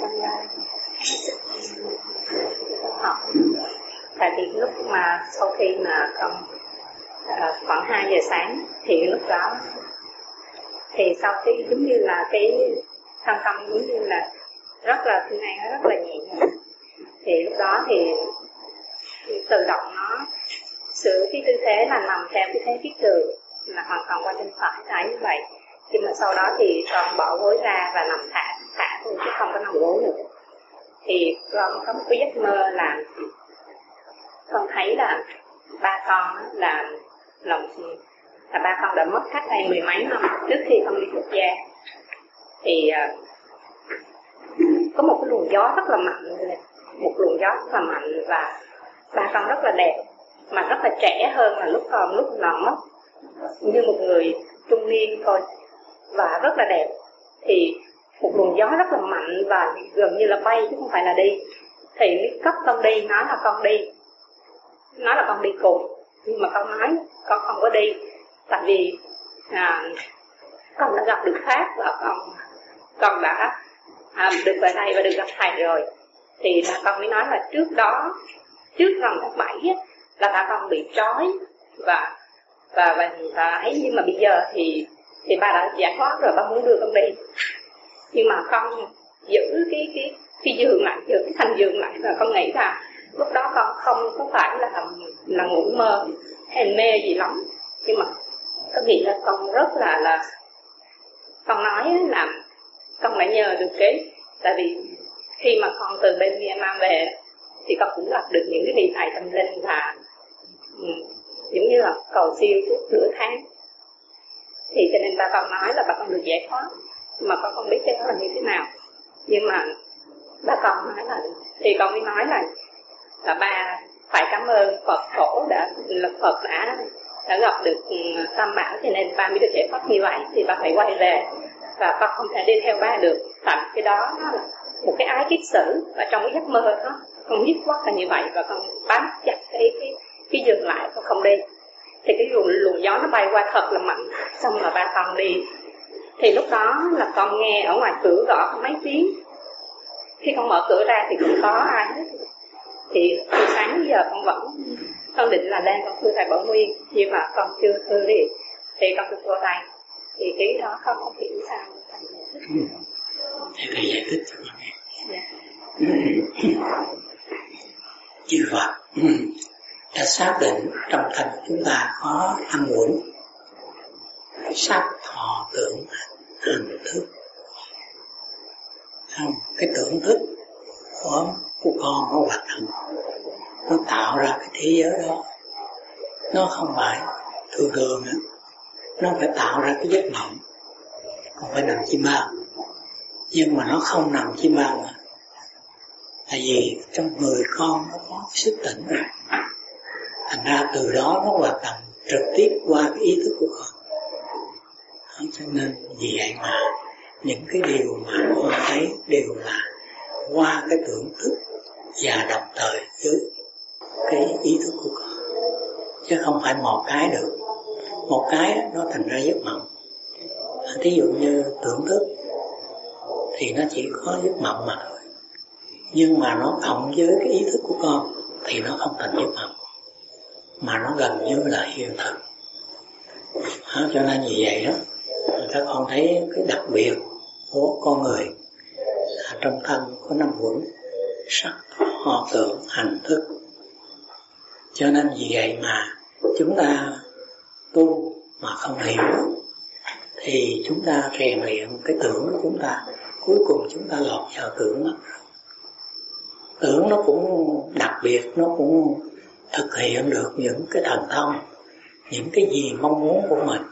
con học tại vì lúc mà sau khi mà con khoảng 2 giờ sáng thì lúc đó thì sau khi giống như là cái thân tâm giống như là rất là thương an, rất là nhẹ nhàng, thì lúc đó thì tự động nó sửa cái tư thế là nằm theo cái thế thiết tường là hoàn toàn qua bên phải thấy như vậy. Nhưng mà sau đó thì con bỏ gối ra và nằm thả thôi chứ không có nằm gối nữa. Thì con có một cái giấc mơ là con thấy là ba con là ba con đã mất cách đây 10 mấy năm trước khi con đi xuất gia. Thì có một cái luồng gió rất là mạnh, và ba con rất là đẹp mà rất là trẻ hơn là lúc là mất, như một người trung niên thôi và rất là đẹp. Thì một luồng gió rất là mạnh và gần như là bay chứ không phải là đi. Thì mới cấp con đi, nói là con đi cùng, nhưng mà con nói con không có đi, tại vì con đã gặp được Pháp và con đã được về đây và được gặp thầy rồi. Thì bà con mới nói là trước rằm tháng 7 là bà con bị trói và ấy, nhưng mà bây giờ thì bà đã giải thoát rồi, bà muốn đưa con đi. Nhưng mà con giữ cái giường lại, giữ cái thành giường lại, và con nghĩ là lúc đó con không có phải là ngủ mơ hay mê gì lắm. Nhưng mà con nghĩ là con rất là con nói là con đã nhờ được tại vì khi mà con từ bên Myanmar về thì con cũng gặp được những cái vị thầy tâm linh và giống như là cầu siêu suốt nửa tháng. Thì cho nên ba con nói là ba con được giải thoát, mà con không biết cái đó là như thế nào. Nhưng mà ba con nói là thì con mới nói là ba phải cảm ơn Phật tổ Phật đã gặp được Tam Bảo, cho nên ba mới được giải thoát như vậy. Thì ba phải quay về và con không thể đi theo ba được, tại cái đó nó là một cái ái kiết sử, và trong cái giấc mơ đó con dứt khoát là như vậy, và con bám chặt cái giường lại, con không đi. Thì cái luồng gió nó bay qua thật là mạnh, xong là ba con đi. Thì lúc đó là con nghe ở ngoài cửa gõ mấy tiếng. Khi con mở cửa ra thì không có ai hết. Thì từ sáng giờ con định là lên con thưa thầy Bảo Nguyên, nhưng mà con chưa thưa đi. Thì con được vô tay. Thì cái đó con không hiểu sao thầy giải thích. Thầy giải thích cho con nghe. Chư Phật đã xác định trong thân chúng ta có ăn uống, sắc thọ tưởng hành thức. Cái tưởng thức của con nó hoạt động, nó tạo ra cái thế giới đó. Nó không phải thường thường nữa, nó phải tạo ra cái giấc mộng, còn phải nằm chim bao. Nhưng mà nó không nằm chim bao mà, tại vì trong người con nó có sức tỉnh rồi, thành ra từ đó nó hoạt động trực tiếp qua cái ý thức của con. Cho nên vì vậy mà những cái điều mà con thấy đều là qua cái tưởng thức và đồng thời với cái ý thức của con, chứ không phải một cái được. Một cái nó thành ra giấc mộng, Thí dụ như tưởng thức thì nó chỉ có giấc mộng mà thôi, nhưng mà nó cộng với cái ý thức của con thì nó không thành giấc mộng, mà nó gần như là hiện thực. Cho nên như vậy đó, các con thấy cái đặc biệt của con người là trong thân có 5 quẩn: sắc, thọ, tưởng, hành, thức. Cho nên vì vậy mà chúng ta tu mà không hiểu thì chúng ta rèn luyện cái tưởng của chúng ta, cuối cùng chúng ta lọt vào tưởng lắm. Tưởng nó cũng đặc biệt, nó cũng thực hiện được những cái thần thông, những cái gì mong muốn của mình.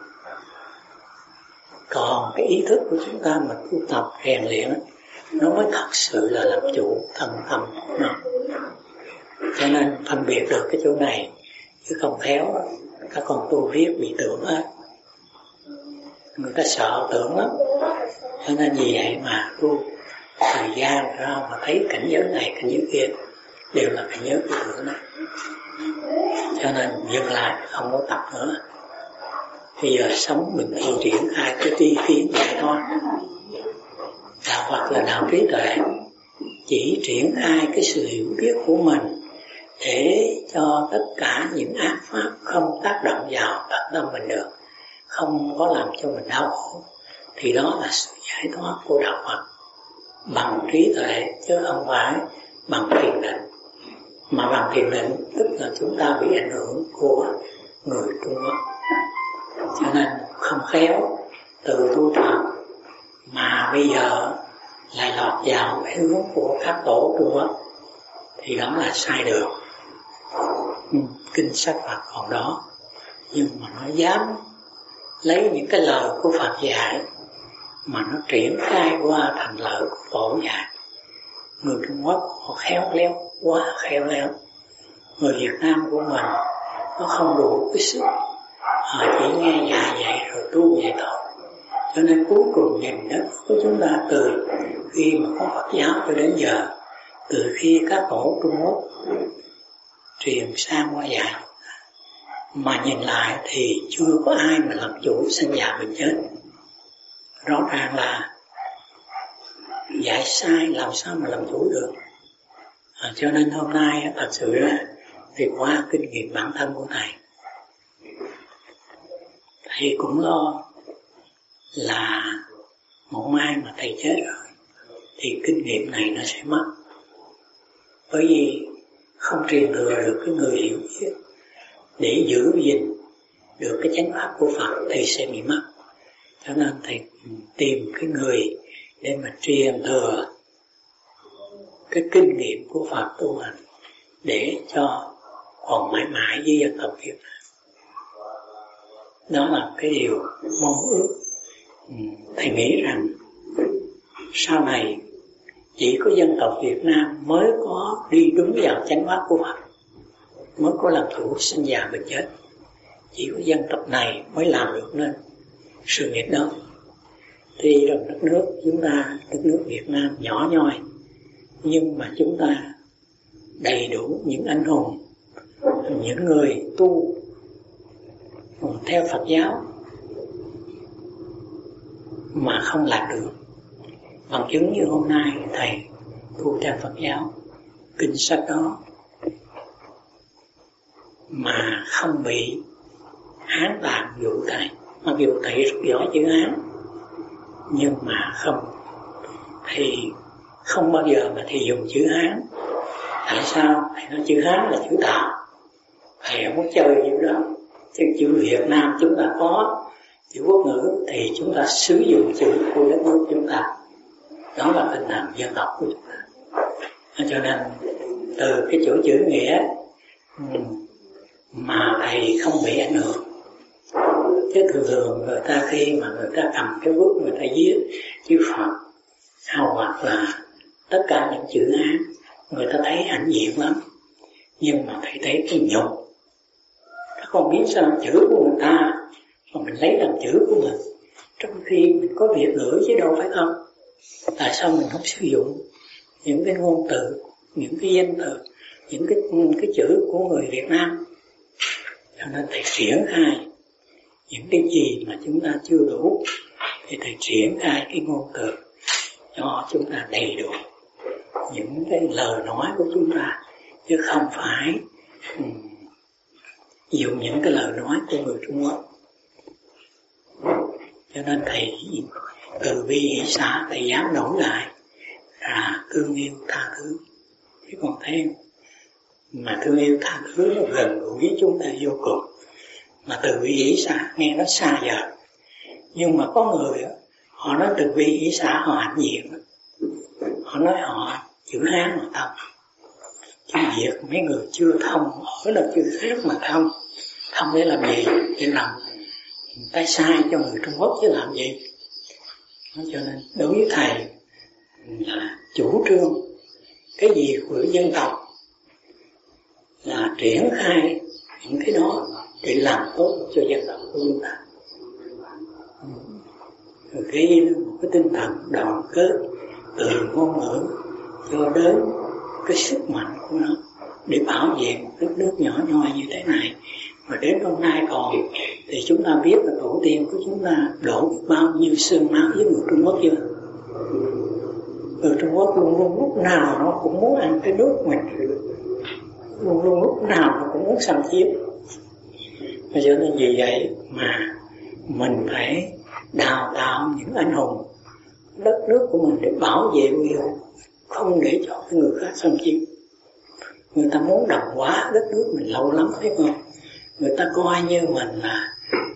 Còn cái ý thức của chúng ta mà tu tập rèn luyện, nó mới thật sự là làm chủ thần tâm của nó. Cho nên phân biệt được cái chỗ này, chứ không khéo các con tu viết bị tưởng hết. Người ta sợ tưởng lắm. Cho nên vì vậy mà tu thời gian ra mà thấy cảnh giới này, cảnh giới kia đều là cảnh giới của tưởng đó. Cho nên dừng lại, không có tập nữa. Bây giờ sống mình phải triển khai cái tri kiến giải thoát. Đạo Phật là đạo trí tuệ, chỉ triển khai cái sự hiểu biết của mình để cho tất cả những ác pháp không tác động vào bản tâm mình được, không có làm cho mình đau khổ, thì đó là sự giải thoát của đạo Phật bằng trí tuệ, chứ không phải bằng thiền định. Mà bằng thiền định tức là chúng ta bị ảnh hưởng của người Trung Quốc, cho nên không khéo từ tu tập mà bây giờ lại lọt vào cái hướng của các tổ Trung Quốc, thì đó là sai đường. Kinh sách Phật còn đó, nhưng mà nó dám lấy những cái lời của Phật dạy mà nó triển khai qua thành lời của Tổ dạy. Người Trung Quốc họ khéo léo, quá khéo léo. Người Việt Nam của mình nó không đủ cái sức, họ chỉ nghe dạy rồi tu vậy thôi. Cho nên cuối cùng nhìn đất của chúng ta từ khi mà có Phật giáo cho đến giờ, từ khi các tổ Trung Quốc truyền sang qua dạy, mà nhìn lại thì chưa có ai mà làm chủ sinh già bệnh chết. Rõ ràng là dạy sai làm sao mà làm chủ được. Cho nên hôm nay thật sự đó, thì qua kinh nghiệm bản thân của thầy, thầy cũng lo là một mai mà thầy chết rồi thì kinh nghiệm này nó sẽ mất, bởi vì không truyền thừa được cái người hiểu biết để giữ gìn được cái chánh pháp của Phật thì sẽ bị mất. Cho nên thầy tìm cái người để mà truyền thừa cái kinh nghiệm của Phật tu hành để cho còn mãi mãi với dân tộc Việt Nam. Đó là cái điều mong ước. Thầy nghĩ rằng sau này chỉ có dân tộc Việt Nam mới có đi đúng vào chánh pháp của Phật, mới có làm chủ sinh già bệnh chết. Chỉ có dân tộc này mới làm được nên sự nghiệp đó. Thì trong đất nước chúng ta, đất nước Việt Nam nhỏ nhoi, nhưng mà chúng ta đầy đủ những anh hùng, những người tu theo Phật giáo mà không lạc được. Bằng chứng như hôm nay thầy tu theo Phật giáo, kinh sách đó mà không bị Hán tàn dụ thầy. Mặc dù thầy rất giỏi chữ Hán, nhưng mà thầy không bao giờ mà thầy dùng chữ Hán. Tại sao? Thầy nói chữ Hán là chữ Tàu, thầy không có chơi chữ đó. Chứ chữ Việt Nam chúng ta có, chữ quốc ngữ thì chúng ta sử dụng chữ của đất nước chúng ta. Đó là tinh thần dân tộc của chúng ta. Cho nên từ cái chỗ chữ nghĩa mà thầy không bị ảnh hưởng. Chứ thường người ta khi mà người ta cầm cái bút người ta viết chữ Phật hoặc là tất cả những chữ Hán, người ta thấy hãnh diện lắm. Nhưng mà thầy thấy cái nhục. Các con biết sao chữ của người ta mà mình lấy làm chữ của mình, trong khi mình có Việt ngữ chứ đâu phải không? Tại sao mình không sử dụng những cái ngôn từ, những cái danh từ, những cái chữ của người Việt Nam? Cho nên thầy triển khai những cái gì mà chúng ta chưa đủ thì thầy triển khai cái ngôn từ cho chúng ta đầy đủ những cái lời nói của chúng ta, chứ không phải dùng những cái lời nói của người Trung Quốc. Cho nên thầy từ bi hỷ xả, thầy dám đổi lại là thương yêu tha thứ. Chứ còn thêm mà thương yêu tha thứ nó gần gũi với chúng ta vô cùng, mà từ bi hỷ xả nghe nó xa vời. Nhưng mà có người họ nói từ bi hỷ xả họ hạnh diện, họ nói họ chữ Hán mà thông, chữ Việt mấy người chưa thông, ở là chữ khác mà thông để làm gì? Để làm tay sai cho người Trung Quốc chứ làm gì? Cho nên đối với thầy là chủ trương cái gì của dân tộc là triển khai những cái đó để làm tốt cho dân tộc của chúng ta. Rồi một cái tinh thần đoàn kết từ ngôn ngữ cho đến cái sức mạnh của nó để bảo vệ một đất nước nhỏ nhoi như thế này. Mà đến hôm nay còn thì chúng ta biết là tổ tiên của chúng ta đổ bao nhiêu xương máu với người Trung Quốc chưa? Người Trung Quốc luôn luôn lúc nào nó cũng muốn ăn cái nước mình, luôn luôn lúc nào nó cũng muốn xâm chiếm. Cho nên vì vậy mà mình phải đào tạo những anh hùng đất nước của mình để bảo vệ quê hương, không để cho cái người khác xâm chiếm. Người ta muốn đồng hóa đất nước mình lâu lắm, thấy không? Người ta coi như mình là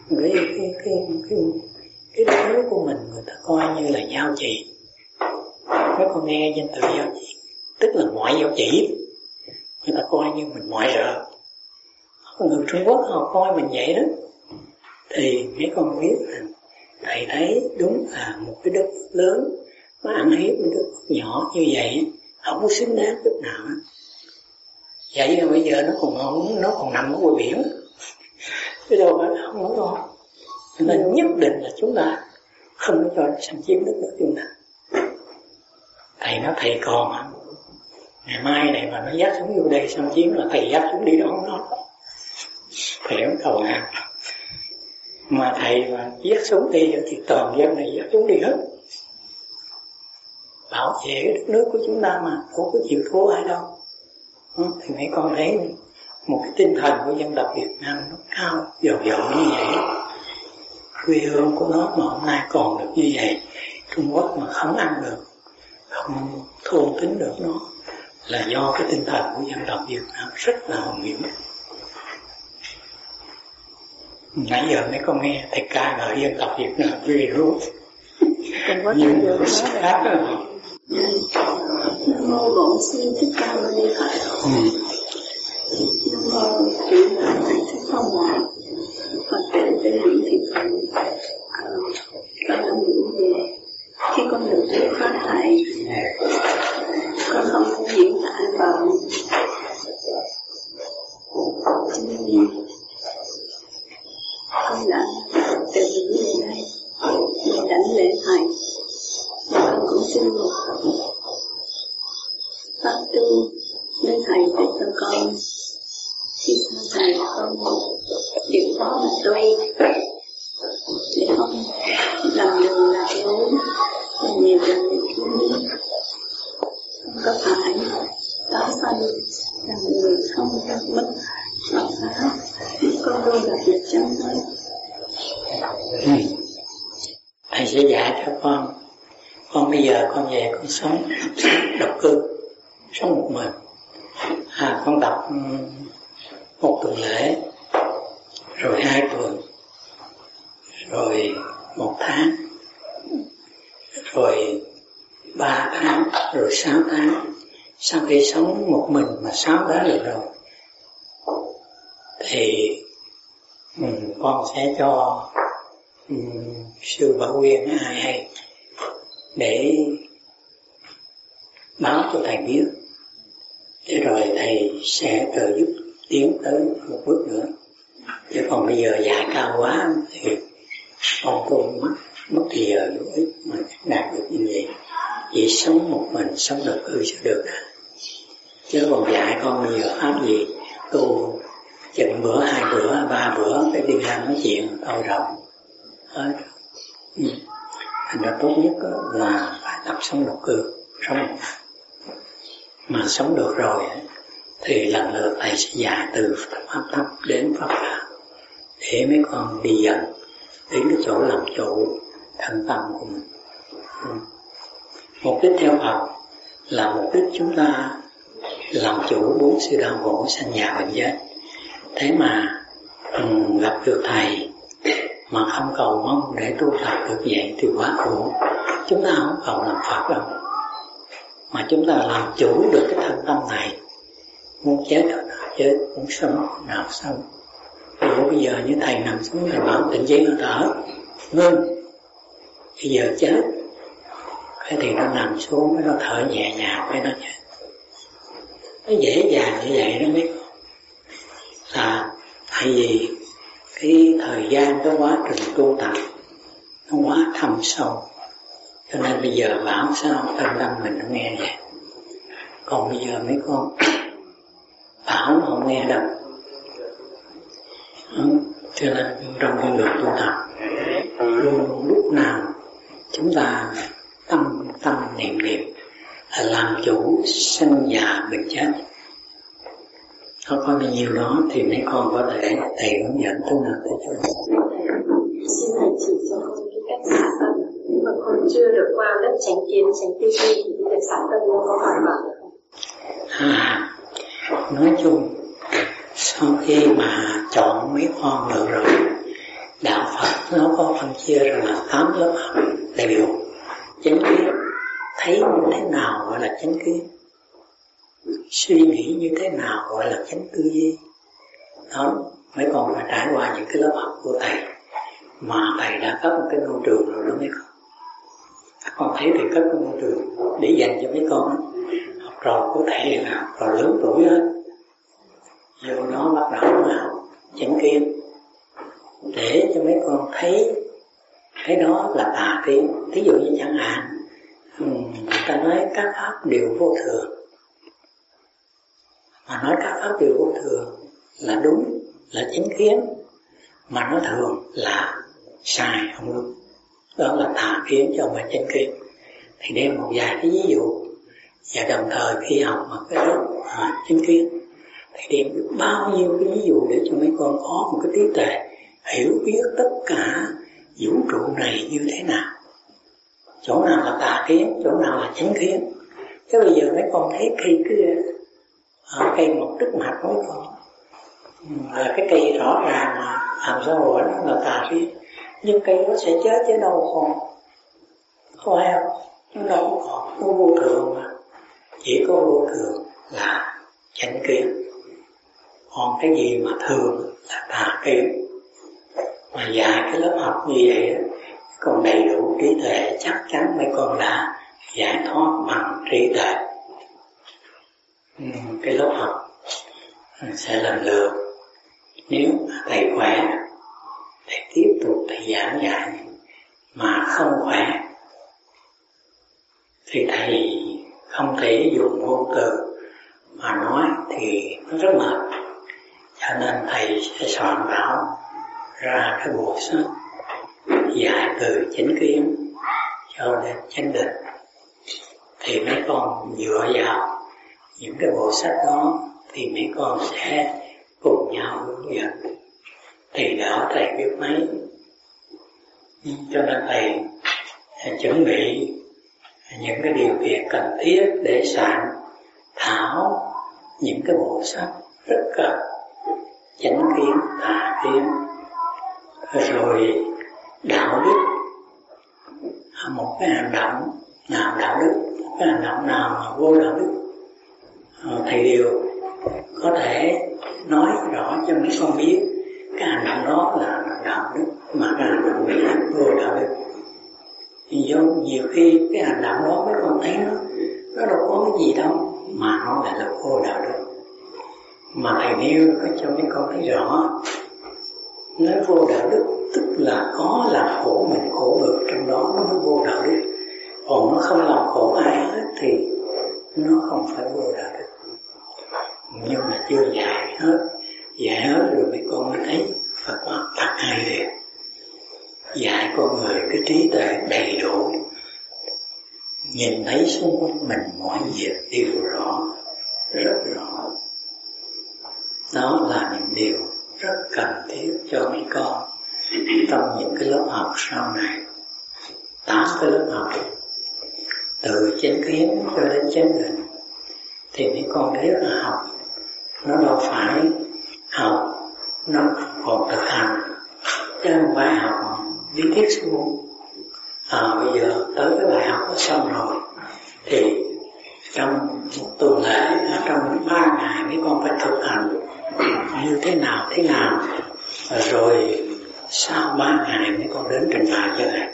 cái đất nước của mình, người ta coi như là giao chỉ. Mấy con nghe danh từ giao chỉ, tức là ngoại giao chỉ. Người ta coi như mình ngoại rợ. Người Trung Quốc họ coi mình vậy đó. Thì mấy con biết là thầy thấy đúng là một cái đất lớn nó ăn hiếp một đất nhỏ như vậy không có xứng đáng chút nào. Vậy mà bây giờ nó còn nằm ở ngoài biển, chứ đâu phải không có đâu. Nên nhất định là chúng ta không có cho nó xâm chiếm đất nước chúng ta. Thầy nói thầy còn ngày mai này mà nó dắt xuống vô đây xâm chiếm là thầy dắt xuống đi đón nó. Thầy không cầu hàng. Mà thầy mà dắt xuống đi thì toàn dân này dắt xuống đi hết. Bảo vệ cái đất nước của chúng ta mà không có chịu thua ai đâu. Thì mấy con thấy một cái tinh thần của dân tộc Việt Nam nó cao dồi dào như vậy. Quê hương của nó mà hôm nay còn được như vậy, Trung Quốc mà không ăn được, không thôn tính được nó, là do cái tinh thần của dân tộc Việt Nam rất là hùng dũng. Nãy giờ mấy con nghe thầy ca ngợi dân tộc Việt Nam ghê luôn. Nhưng mà sự khác đó. Nam mô Bổn Sư Thích Ca Mâu Ni Phật. Nam mô Chuyển Đại Thầy Thích Phong Lạc. Phật tử đến Nguyễn Thị Phật. Con đã nghĩ về khi con được thuyết pháp thầy, con không thể diễn tả bằng con đã từ đến đây để đảnh lễ thầy. Và con cũng xin một pháp tu với thầy để cho con khi xa thầy con điều đó là tôi để không làm đường làm lối và nhiều lần không có phải tái sanh là người không mất Phật pháp. Con luôn gặp được chân thôi. Thầy sẽ dạy cho con bây giờ con về con sống độc cư, sống một mình. Con tập 1 tuần lễ, rồi 2 tuần, rồi 1 tháng, rồi 3 tháng, rồi 6 tháng. Sau khi sống một mình mà 6 tháng được rồi, thì con sẽ cho sư Bảo Quyên ai hay để báo cho thầy biết, để rồi thầy sẽ trợ giúp tiến tới một bước nữa. Chứ còn bây giờ dạy cao quá thì con tôi mất thì giờ vô ích mà đạt được như vậy. Chỉ sống một mình, sống độc cư sẽ được. Chứ còn dạy con bây giờ pháp gì tu chừng bữa, 2 bữa, 3 bữa phải đi ra nói chuyện thôi rồi hết. Thành ra tốt nhất là phải tập sống độc cư, sống mà sống được rồi thì lần lượt thầy sẽ dạy từ pháp thấp đến pháp cao để mấy con đi dần đến cái chỗ làm chủ thân tâm của mình. Mục đích theo Phật là mục đích chúng ta làm chủ 4 sự đau khổ sanh già bệnh chết. Thế mà gặp được thầy mà không cầu mong để tu tập được vậy thì quá khổ. Chúng ta không cầu làm Phật đâu, mà chúng ta làm chủ được cái thân tâm này. Muốn chết rồi nào chết, muốn sống nào sống. Ủa bây giờ như thầy nằm xuống thầy bảo tịnh chế nó thở ngưng, bây giờ chết. Cái thì nó nằm xuống, nó thở nhẹ nhàng, cái nó chết. Nó dễ dàng như vậy đó mấy con. Là tại vì cái thời gian, cái quá trình tu tập nó quá thâm sâu, cho nên bây giờ bảo sao tâm tâm mình nó nghe vậy. Còn bây giờ mấy con bảo nó không nghe đâu. Cho nên trong con đường tu tập luôn lúc nào chúng ta tâm niệm là làm chủ sinh già bệnh chết. Không có bao nhiêu đó thì mấy con có thể thầy hướng dẫn tới nào tới chỗ. Xin thầy chỉ cho con cái cách xả tâm. Nếu mà con chưa được qua lớp tránh kiến, tránh tư duy thì cái việc xả tâm nó có hoàn toàn được không? Nói chung sau khi mà chọn mấy con được rồi, đạo Phật nó có phân chia ra là 8 lớp học đầy đủ. Chánh kiến, thấy như thế nào gọi là chánh kiến, suy nghĩ như thế nào gọi là chánh tư duy. Đó, mấy con phải trải qua những cái lớp học của thầy mà thầy đã cấp một cái môi trường rồi đó mấy con. Các con thấy thầy cấp cái môi trường để dành cho mấy con đó. Học trò của thầy là học trò lớn tuổi hết, vô đó bắt đầu vào chánh kiến để cho mấy con thấy cái đó là tà kiến. Ví dụ như chẳng hạn người ta nói các pháp đều vô thường, mà nói các pháp đều vô thường là đúng, là chánh kiến, mà nói thường là sai, không đúng. Đó là tà kiến chứ không phải chánh kiến. Thì đem một vài cái ví dụ, và đồng thời khi học một cái chánh kiến thì đem được bao nhiêu cái ví dụ để cho mấy con có một cái trí tuệ hiểu biết tất cả vũ trụ này như thế nào, chỗ nào là tà kiến, chỗ nào là chánh kiến. Chứ bây giờ mấy con thấy cây mọc trước mặt mấy con là cái cây rõ ràng mà làm sao gọi nó là tà kiến, nhưng cây nó sẽ chết chứ đâu còn, có phải không? Nó đâu còn, nó vô thường mà. Chỉ có vô thường là chánh kiến, còn cái gì mà thường là tà kiến. Mà dạy cái lớp học như vậy còn đầy đủ trí tuệ, chắc chắn mấy con đã giải thoát bằng trí tuệ. Cái lớp học sẽ lần lượt, nếu thầy khỏe thầy tiếp tục thầy giảng dạy, mà không khỏe thì thầy không thể dùng ngôn từ mà nói thì nó rất mệt. Cho nên thầy sẽ soạn thảo ra cái bộ sách dạy từ chánh kiến cho đến chánh định. Thì mấy con dựa vào những cái bộ sách đó thì mấy con sẽ cùng nhau hướng dẫn. Thì đỡ thầy biết mấy. Cho nên thầy chuẩn bị những cái điều kiện cần thiết để soạn thảo những cái bộ sách rất cần chánh kiến, tà kiến, rồi đạo đức. Một cái hành động nào đạo đức, một cái hành động nào mà vô đạo đức, thầy đều có thể nói rõ cho mấy con biết cái hành động đó là đạo đức, mà cái hành động này là vô đạo đức. Do nhiều khi cái hành động đó mấy con thấy nó đâu có cái gì đâu mà nó lại là vô đạo đức. Mà thầy nêu cho mấy con thấy rõ, nói vô đạo đức tức là có làm khổ mình khổ ngược trong đó, nó mới vô đạo đức. Còn nó không làm khổ ai hết thì nó không phải vô đạo đức. Nhưng mà chưa dạy hết rồi mấy con mới thấy Phật pháp thật hay thiệt. Dạy con người cái trí trí tuệ đầy đủ, nhìn thấy xung quanh mình mọi việc đều rõ, rất rõ. Đó là những điều rất cần thiết cho mấy con trong những cái lớp học sau này. 8 cái lớp học từ chánh kiến cho đến chánh định thì mấy con biết là học nó đâu phải học, nó còn thực hành, chứ không phải học lý thuyết xuống. Bây giờ tới cái bài học nó xong rồi thì trong một tuần lễ, trong 3 ngày mấy con phải thực hành như thế nào, rồi sau 3 ngày mấy con đến trình bày cho thầy.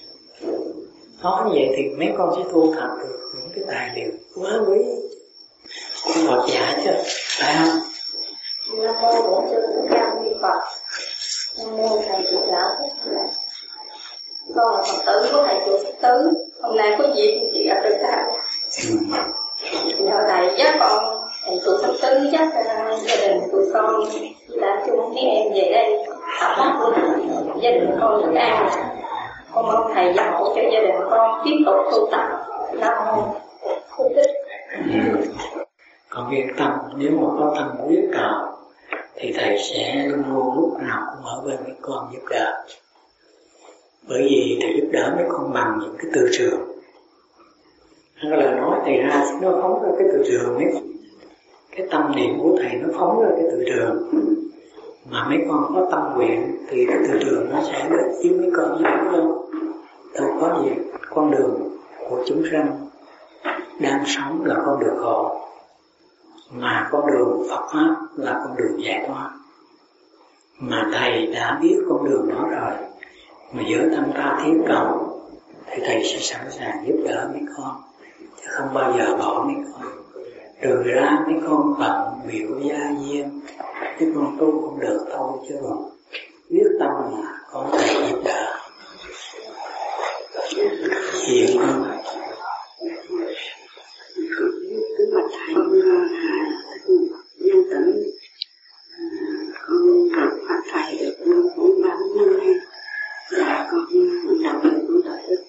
Nói vậy thì mấy con sẽ thu thập được những cái tài liệu quá quý, con Phật dạy chứ, phải không? Nam mô Bổn Sư Thích Ca Mâu Ni Phật. Nam mô Thầy Chủ Lão Thích Ca. Con là Phật tử của Thầy Chủ Thích Tứ. Hôm nay có dịp thì chị gặp được Thầy. Nhờ Thầy chắc con Thầy Chủ Thích Tứ chắc gia đình tụi con đã chung với em về đây học pháp gia đình con được an. Con mong Thầy gia hộ cho gia đình con tiếp tục tu tập. Nam mô Phật Thích. Con yên tâm, nếu mà có tâm quyết cầu thì Thầy sẽ luôn luôn lúc nào cũng ở bên mấy con giúp đỡ. Bởi vì Thầy giúp đỡ mấy con bằng những cái từ trường. Cái lời nói Thầy ra nó phóng ra cái từ trường ấy. Cái tâm niệm của Thầy nó phóng ra cái từ trường. Mà mấy con có tâm nguyện thì cái từ trường nó sẽ đến với mấy con giúp đỡ. Đâu có gì, con đường của chúng sanh đang sống là con đường khổ, mà con đường Phật Pháp là con đường giải thoát. Mà Thầy đã biết con đường đó rồi, mà giữa tâm ta thiếu cầu thì Thầy sẽ sẵn sàng giúp đỡ mấy con, chứ không bao giờ bỏ mấy con. Trừ ra mấy con bận biểu gia duyên, mấy con tu không được thôi, chứ còn quyết tâm là có Thầy giúp đỡ. Hiện không? Kính bạch Thầy, nhân tỉnh con học Pháp Thầy được cũng 3 năm nay, và con đặc biệt cũng thật rất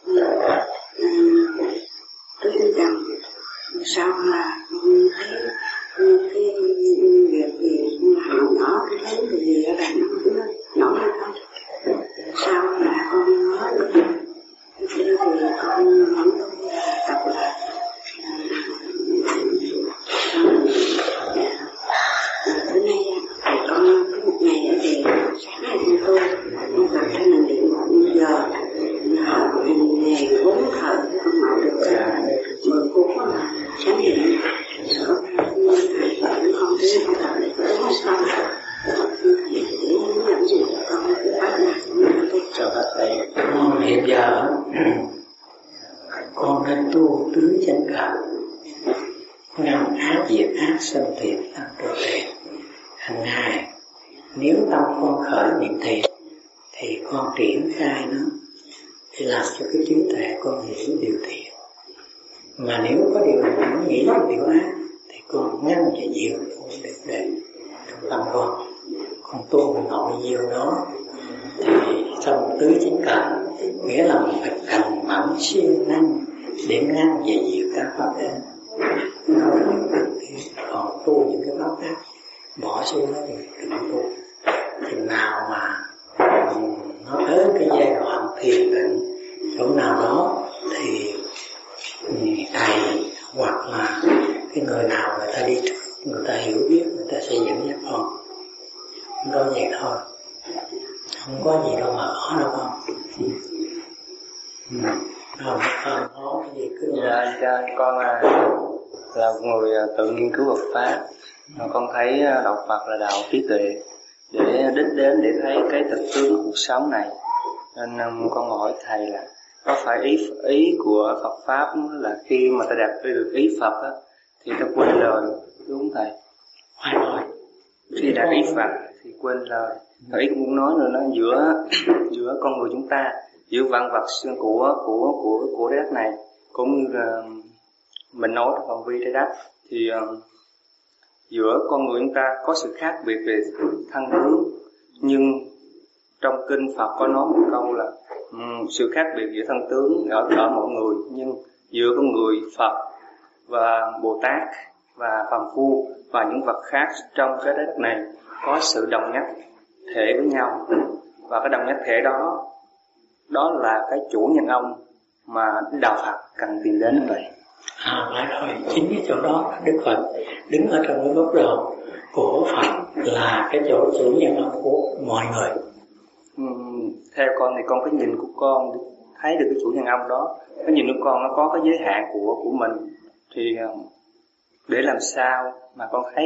tinh trọng. Sau là con thấy cái việc gì làm nhỏ cái lớn cái gì ở đây nó nhỏ hơn không. Sau là con nói được thì con vẫn tập là bữa nay thì con có một ngày ở về sáng nay con tập cho mình điện 1 giờ hành nghề 4 thợ con mở được 10 phút sáng điện con thấy con tập để có xong thầy để làm gì con cứ bắt là tôi chào Thầy. Hiện giờ con nên tu tứ chánh cảm, ngăn ác diệt ác, sanh thiện tăng trừ thiện. Hàng ngày nếu tâm con khởi niệm thiện thì con triển khai nó để làm cho cái trí tuệ con hiểu điều thiện. Mà nếu có điều nào nghĩ là điều ác thì con ngăn và diệt không được để trong tâm con tu nội diệu đó. Thì trong tứ chánh cảm nghĩa là mình phải cần mẫn siêng năng để ngăn và diệt các pháp ác. Còn tu những cái pháp ác bỏ xuống đó thì đừng tu. Chừng nào mà nó tới cái giai đoạn thiền định chỗ nào đó thì Thầy hoặc là cái người nào người ta đi trước, người ta hiểu biết, người ta sẽ dẫn dắt con. Không có vậy thôi, không có gì đâu mà khó đâu con. Không có cái gì cứ con là một người tự nghiên cứu Phật pháp. Con thấy đạo Phật là đạo trí tuệ, để đích đến để thấy cái thực tướng cuộc sống này. Nên con hỏi Thầy là có phải ý của Phật pháp là khi mà ta đạt được ý Phật á, thì ta quên lời, đúng không Thầy? Phải rồi. Khi đạt ý Phật thì quên lời. Thầy cũng muốn nói nữa là giữa con người chúng ta, giữa vạn vật của trái đất này, cũng như là mình nói trong phạm vi trái đất, thì giữa con người chúng ta có sự khác biệt về thân tướng. Nhưng trong kinh Phật có nói một câu là sự khác biệt giữa thân tướng ở mỗi người, nhưng giữa con người Phật và Bồ Tát và phàm phu và những vật khác trong cái trái đất này có sự đồng nhất thể với nhau, và cái đồng nhất thể đó là cái chủ nhân ông mà đạo Phật cần tìm đến vậy. Phải rồi, chính cái chỗ đó Đức Phật đứng ở trong cái góc độ của Phật là cái chỗ chủ nhân ông của mọi người. Theo con thì con cái nhìn của con thấy được cái chủ nhân ông đó, cái nhìn của con nó có cái giới hạn của mình, thì để làm sao mà con thấy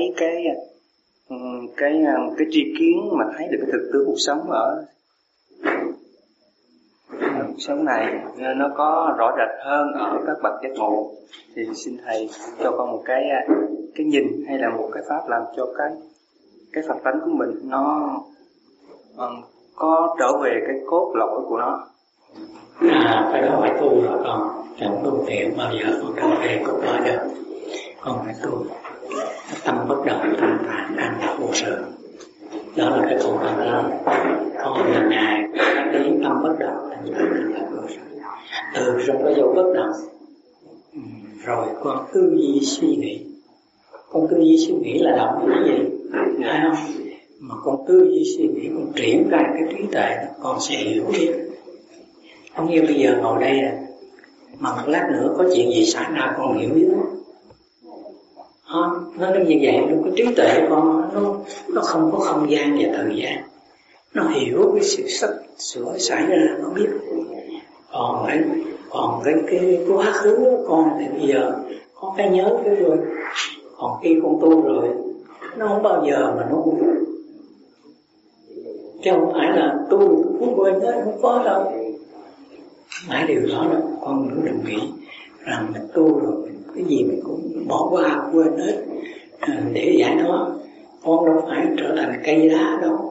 cái tri kiến mà thấy được cái thực tướng cuộc sống ở cuộc sống này nó có rõ rệt hơn ở các bậc giác ngộ, thì xin thầy cho con một cái nhìn hay là một cái pháp làm cho cái Phật tánh của mình nó có trở về cái cốt lõi của nó. Cái đó phải tu rồi con, chẳng tu thiện bao giờ con trở về cốt lõi được. Con phải tu tâm bất động, tâm tạng an lạc vô sự. Đó là cái con tâm đó. Con là ngài cái tâm bất động, tâm tạng an lạc vô sự. Từ trong cái dấu bất động, rồi con tư duy suy nghĩ. Con tư duy suy nghĩ là động cái gì? Thấy không? Mà con tư duy suy nghĩ, con triển khai cái trí tuệ, con sẽ hiểu biết. Không như bây giờ ngồi đây mà một lát nữa có chuyện gì xảy ra con hiểu biết. Nó như vậy luôn, cái trí tuệ của con nó không có không gian và thời gian, nó hiểu cái sự xảy ra, nó biết. Còn cái quá khứ của con thì bây giờ có cái nhớ cái rồi. Còn khi con tu rồi, nó không bao giờ mà nó quên. Chứ không phải là tu muốn quên đó, không có đâu. Mãi điều đó đó, con đừng nghĩ rằng mình tu rồi cái gì mình cũng bỏ qua quên hết để giải thoát. Con đâu phải trở thành cây đá đâu.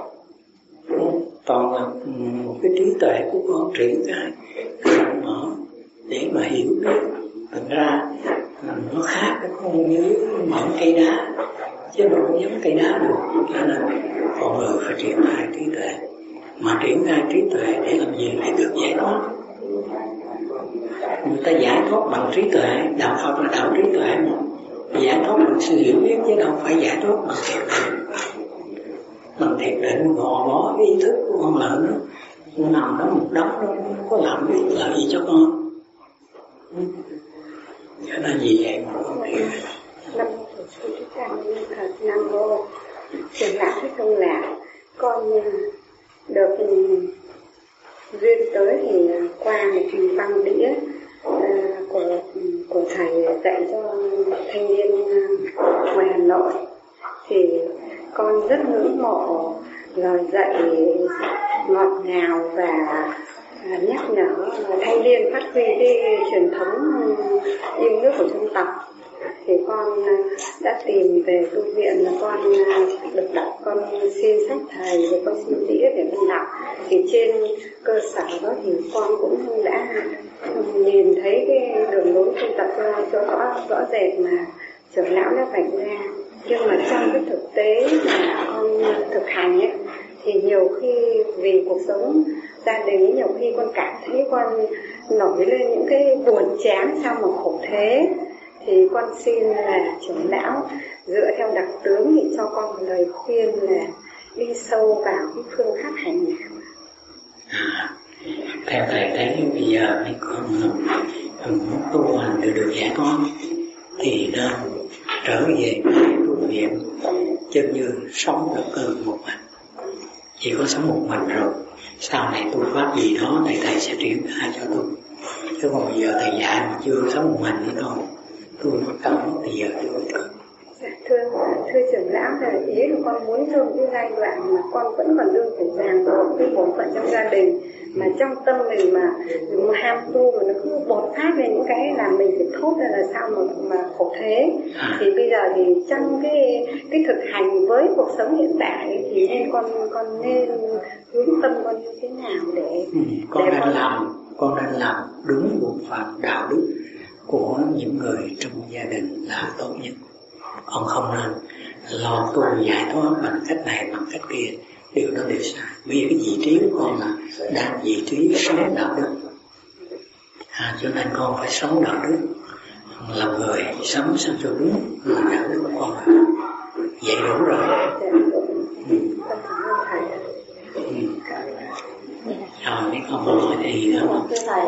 Toàn là một cái trí tuệ của con triển khai rộng mở để mà hiểu biết. Thực ra nó khác, nó không như mở cây đá, chứ nó không giống cây đá được. Cho nên con người phải triển khai trí tuệ. Mà triển khai trí tuệ để làm gì? Để được giải thoát. Người ta giải thoát bằng trí tuệ, đạo Phật là đạo trí tuệ mà. Giải thoát bằng sự hiểu biết chứ đâu phải giải thoát bằng thiệt định. Bằng thiệt định gò bó cái ý thức của con lợn đó, nó nằm đó một đống, nó không có làm cái lợi gì cho con. Cho nên vì vậy mà con hiểu. Nam mô Phật sư Thích Ca Mâu Ni Phật. Nam mô Trường Lạc Thích Thông Lạc. Con được duyên tới thì qua một băng đĩa của thầy dạy cho thanh niên ngoài Hà Nội, thì con rất ngưỡng mộ lời dạy ngọt ngào và nhắc nhở thanh niên phát huy cái truyền thống yêu nước của dân tộc. Thì con đã tìm về tu viện là con được đọc, con xin sách thầy rồi con xin đĩa để con đọc. Thì trên cơ sở đó thì con cũng đã nhìn thấy cái đường lối tu tập cho rõ rệt mà trưởng lão đã vạch ra. Nhưng mà trong cái thực tế mà con thực hành ấy, thì nhiều khi vì cuộc sống gia đình, nhiều khi con cảm thấy con nổi lên những cái buồn chán sao mà khổ thế. Thì con xin là trưởng lão dựa theo đặc tướng thì cho con một lời khuyên là đi sâu vào cái phương pháp hành nào. Theo thầy thấy bây giờ mấy con muốn tu hành được giải thoát thì nên trở về với tu viện, chứ như sống được cơ một mình. Chỉ có sống một mình rồi sau này tu pháp gì đó thì thầy sẽ triển khai cho tôi, chứ còn bây giờ thầy dạy mà chưa sống một mình nữa đâu, tôi nó cần thì giờ tôi cần. Thưa trưởng lão, là ý là con muốn trong cái giai đoạn mà con vẫn còn đương phải ràng buộc cái bổn phận trong gia đình, mà trong tâm mình mà ham tu mà nó cứ bột phát về những cái làm mình phải thốt ra là sao mà khổ thế. Thì bây giờ thì trong cái thực hành với cuộc sống hiện tại thì nên con nên hướng tâm con như thế nào để con đang làm đúng bổn phận đạo đức của những người trong gia đình là tốt nhất. Con không nên lo tu giải thoát bằng cách này bằng cách kia, điều đó đều sai. Bởi vì cái vị trí của con là đang vị trí sống đạo đức, cho nên con phải sống đạo đức, là người sống sao cho đúng là đạo đức của con. Vậy đúng rồi. Rồi mấy con hỏi thì nữa không? Thầy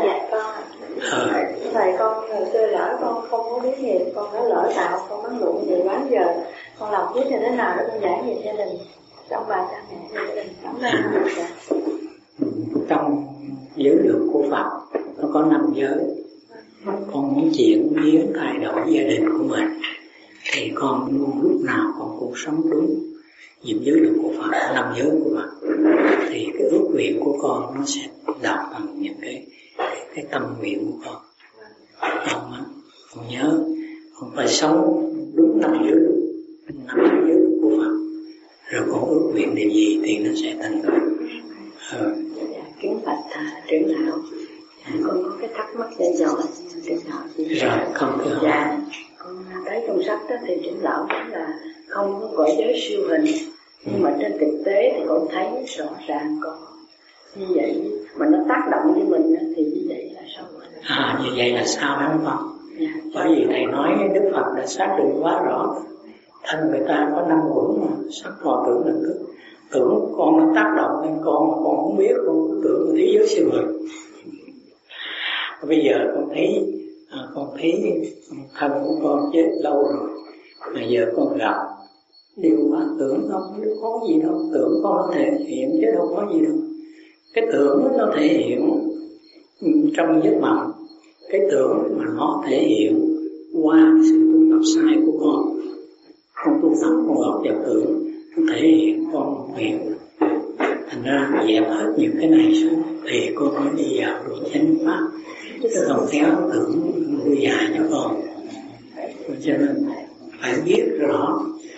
con ngày xưa lỡ con không có biết gì, con đã lỡ tạo, con mắng lụi gì quá giờ con làm biết như thế nào để con giải về gia đình trong bà cha mẹ gia đình cảm ơn thầy. Trong giới luật của Phật nó có 5 giới. Con muốn chuyển biến thay đổi gia đình của mình thì con lúc nào con cũng sống đúng những giới luật của Phật, 5 giới của Phật. Thì cái ước nguyện của con nó sẽ đạt bằng những cái tâm nguyện của con. Con nhớ con phải sống đúng 5 giới của Phật, rồi con ước nguyện điều gì thì nó sẽ thành công. Kính bạch trưởng lão, con có cái thắc mắc để dò trưởng lão. Rồi không cứ hỏi. Dạ, con thấy trong sách đó thì trưởng lão nói là không có cõi giới siêu hình, nhưng mà trên thực tế thì con thấy rõ ràng có như vậy, mà nó tác động với mình thì như vậy là sao vậy? Như vậy là sao phải không con? Dạ. Bởi vì thầy nói Đức Phật đã xác định quá rõ, thân người ta có 5 quẩn mà, sắc thọ tưởng hành thức. Tưởng con nó tác động lên con mà con không biết, con cứ tưởng là thế giới siêu hình. Bây giờ con thấy thân của con chết lâu rồi, mà giờ con gặp điều mà tưởng không có gì đâu, tưởng con nó thể hiện chứ đâu có gì đâu. Cái tưởng nó thể hiện trong giấc mộng, cái tưởng mà nó thể hiện qua sự tu tập sai của con tu tập con lọt vào tưởng, nó thể hiện con nguyện. Thành ra dẹp hết những cái này xuống thì con mới đi vào được chánh pháp, chứ không theo tưởng nuôi dài cho con. Cho nên phải biết rõ,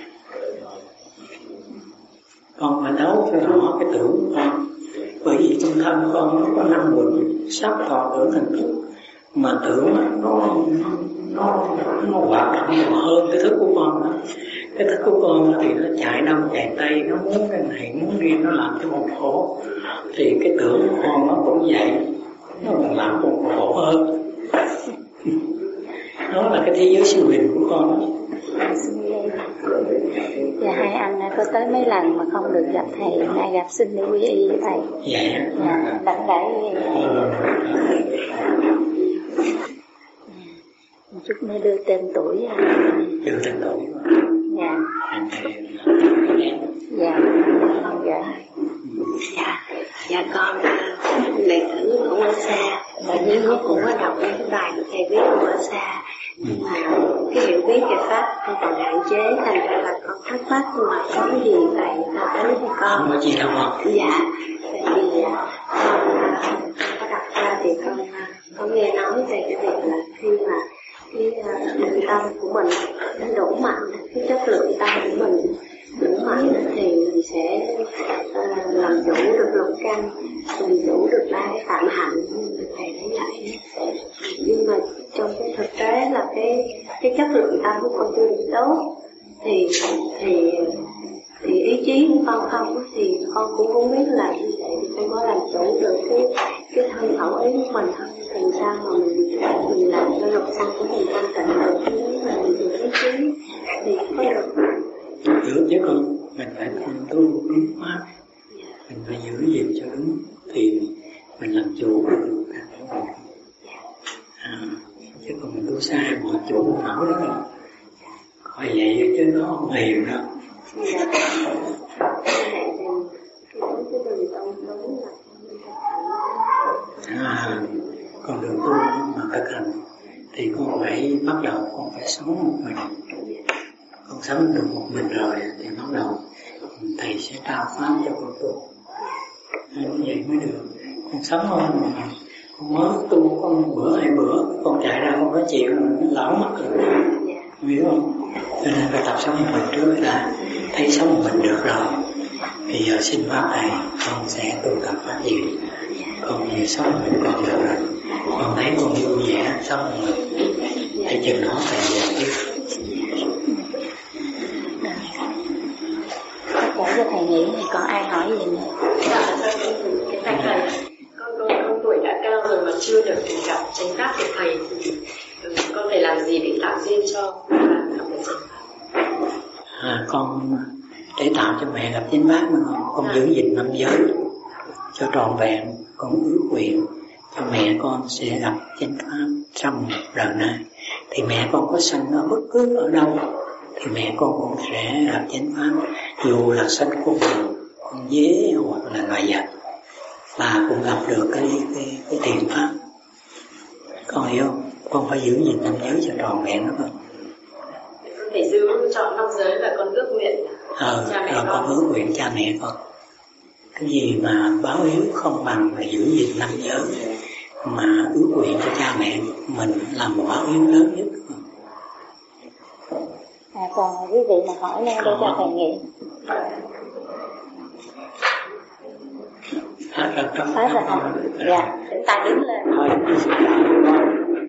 con phải đấu cho rõ cái tưởng của con. Bởi vì trong thân con nó có 5 quẩn, sắc thọ tưởng hành thức, mà tưởng nó hoạt động nhiều hơn cái thức của con đó. Cái thức của con thì nó chạy đông chạy tây, nó muốn cái này muốn đi, nó làm cho con khổ. Thì cái tưởng của con nó cũng vậy, nó còn làm con khổ hơn. Đó là cái thế giới siêu hình của con đó. Dạ, hai anh có tới mấy lần mà không được gặp thầy, nay gặp xin đi quy y với thầy. Dạ. Dạ, đặng đẩy. Một chút nữa đưa tên tuổi. Đưa tên tuổi. Dạ. Dạ. Dạ con đệ tử cũng ở xa, và như con cũng có đọc những cái bài của thầy viết cũng ở xa, nhưng mà cái hiểu biết về pháp con còn hạn chế, thành ra là con thắc mắc nhưng mà có cái gì thầy ta đến với con. Không có gì đâu con. Dạ, tại vì con có đọc ra thì con nghe nói về cái việc là khi mà cái định tâm của mình nó đủ mạnh, cái chất lượng tâm của mình đủ mạnh thì mình sẽ làm chủ được lục căn, làm chủ được 3 cái phạm hạnh như thầy đã dạy. Nhưng mà trong cái thực tế là cái chất lượng tâm của con chưa được tốt, thì ý chí của con không, thì con cũng không biết là như vậy thì con có làm chủ được cái thân khẩu ý của mình không, làm sao mà mình làm cho lục căn của mình thanh tịnh được, nếu mà mình dùng ý chí thì có được. Được chứ con, mình phải tu đúng pháp, mình phải giữ gìn cho đúng thì mình làm chủ được lục căn của mình. Chứ còn mình tu sai mọi chủ không nổi đó rồi. Khỏi vậy chứ nó không hiền đâu. Còn đường tu mà thực hành thì con phải bắt đầu con phải sống một mình. Con sống được một mình rồi thì bắt đầu thầy sẽ trao pháp cho con tu. Như vậy mới được. Con sống không mà con mới tu con bữa 2 bữa con chạy ra con nói chuyện rồi nó lỡ mất rồi, hiểu không? Cho nên phải tập sống một mình trước đã, thấy sống một mình được rồi thì giờ xin pháp thầy con sẽ tu tập pháp gì. Con về sống một mình con được rồi, con thấy con vui vẻ sống một mình thì chừng đó thầy về tiếp. Để cho thầy nghĩ thì còn ai hỏi gì được gặp chánh pháp của thầy thì con phải làm gì để tạo duyên cho gặp được chánh pháp? Con để tạo cho mẹ gặp chánh pháp mà con giữ gìn 5 giới cho trọn vẹn. Con ước nguyện cho mẹ con sẽ gặp chánh pháp trong đời này. Thì mẹ con có sanh ở bất cứ ở đâu thì mẹ con cũng sẽ gặp chánh pháp, dù là sanh con dế hoặc là loài vật, bà cũng gặp được cái thiện pháp. Con hiểu không? Con phải giữ gìn 5 giới cho trọn vẹn đó con. Con phải giữ trọn 5 giới và con ước nguyện cha mẹ con. Con ước nguyện cha mẹ con. Cái gì mà báo hiếu không bằng là giữ gìn 5 giới, mà ước nguyện cho cha mẹ mình là một báo hiếu lớn nhất. Còn quý vị mà hỏi lên để cho thầy nghiệm. Hết rồi. Dạ, chúng ta đứng lên.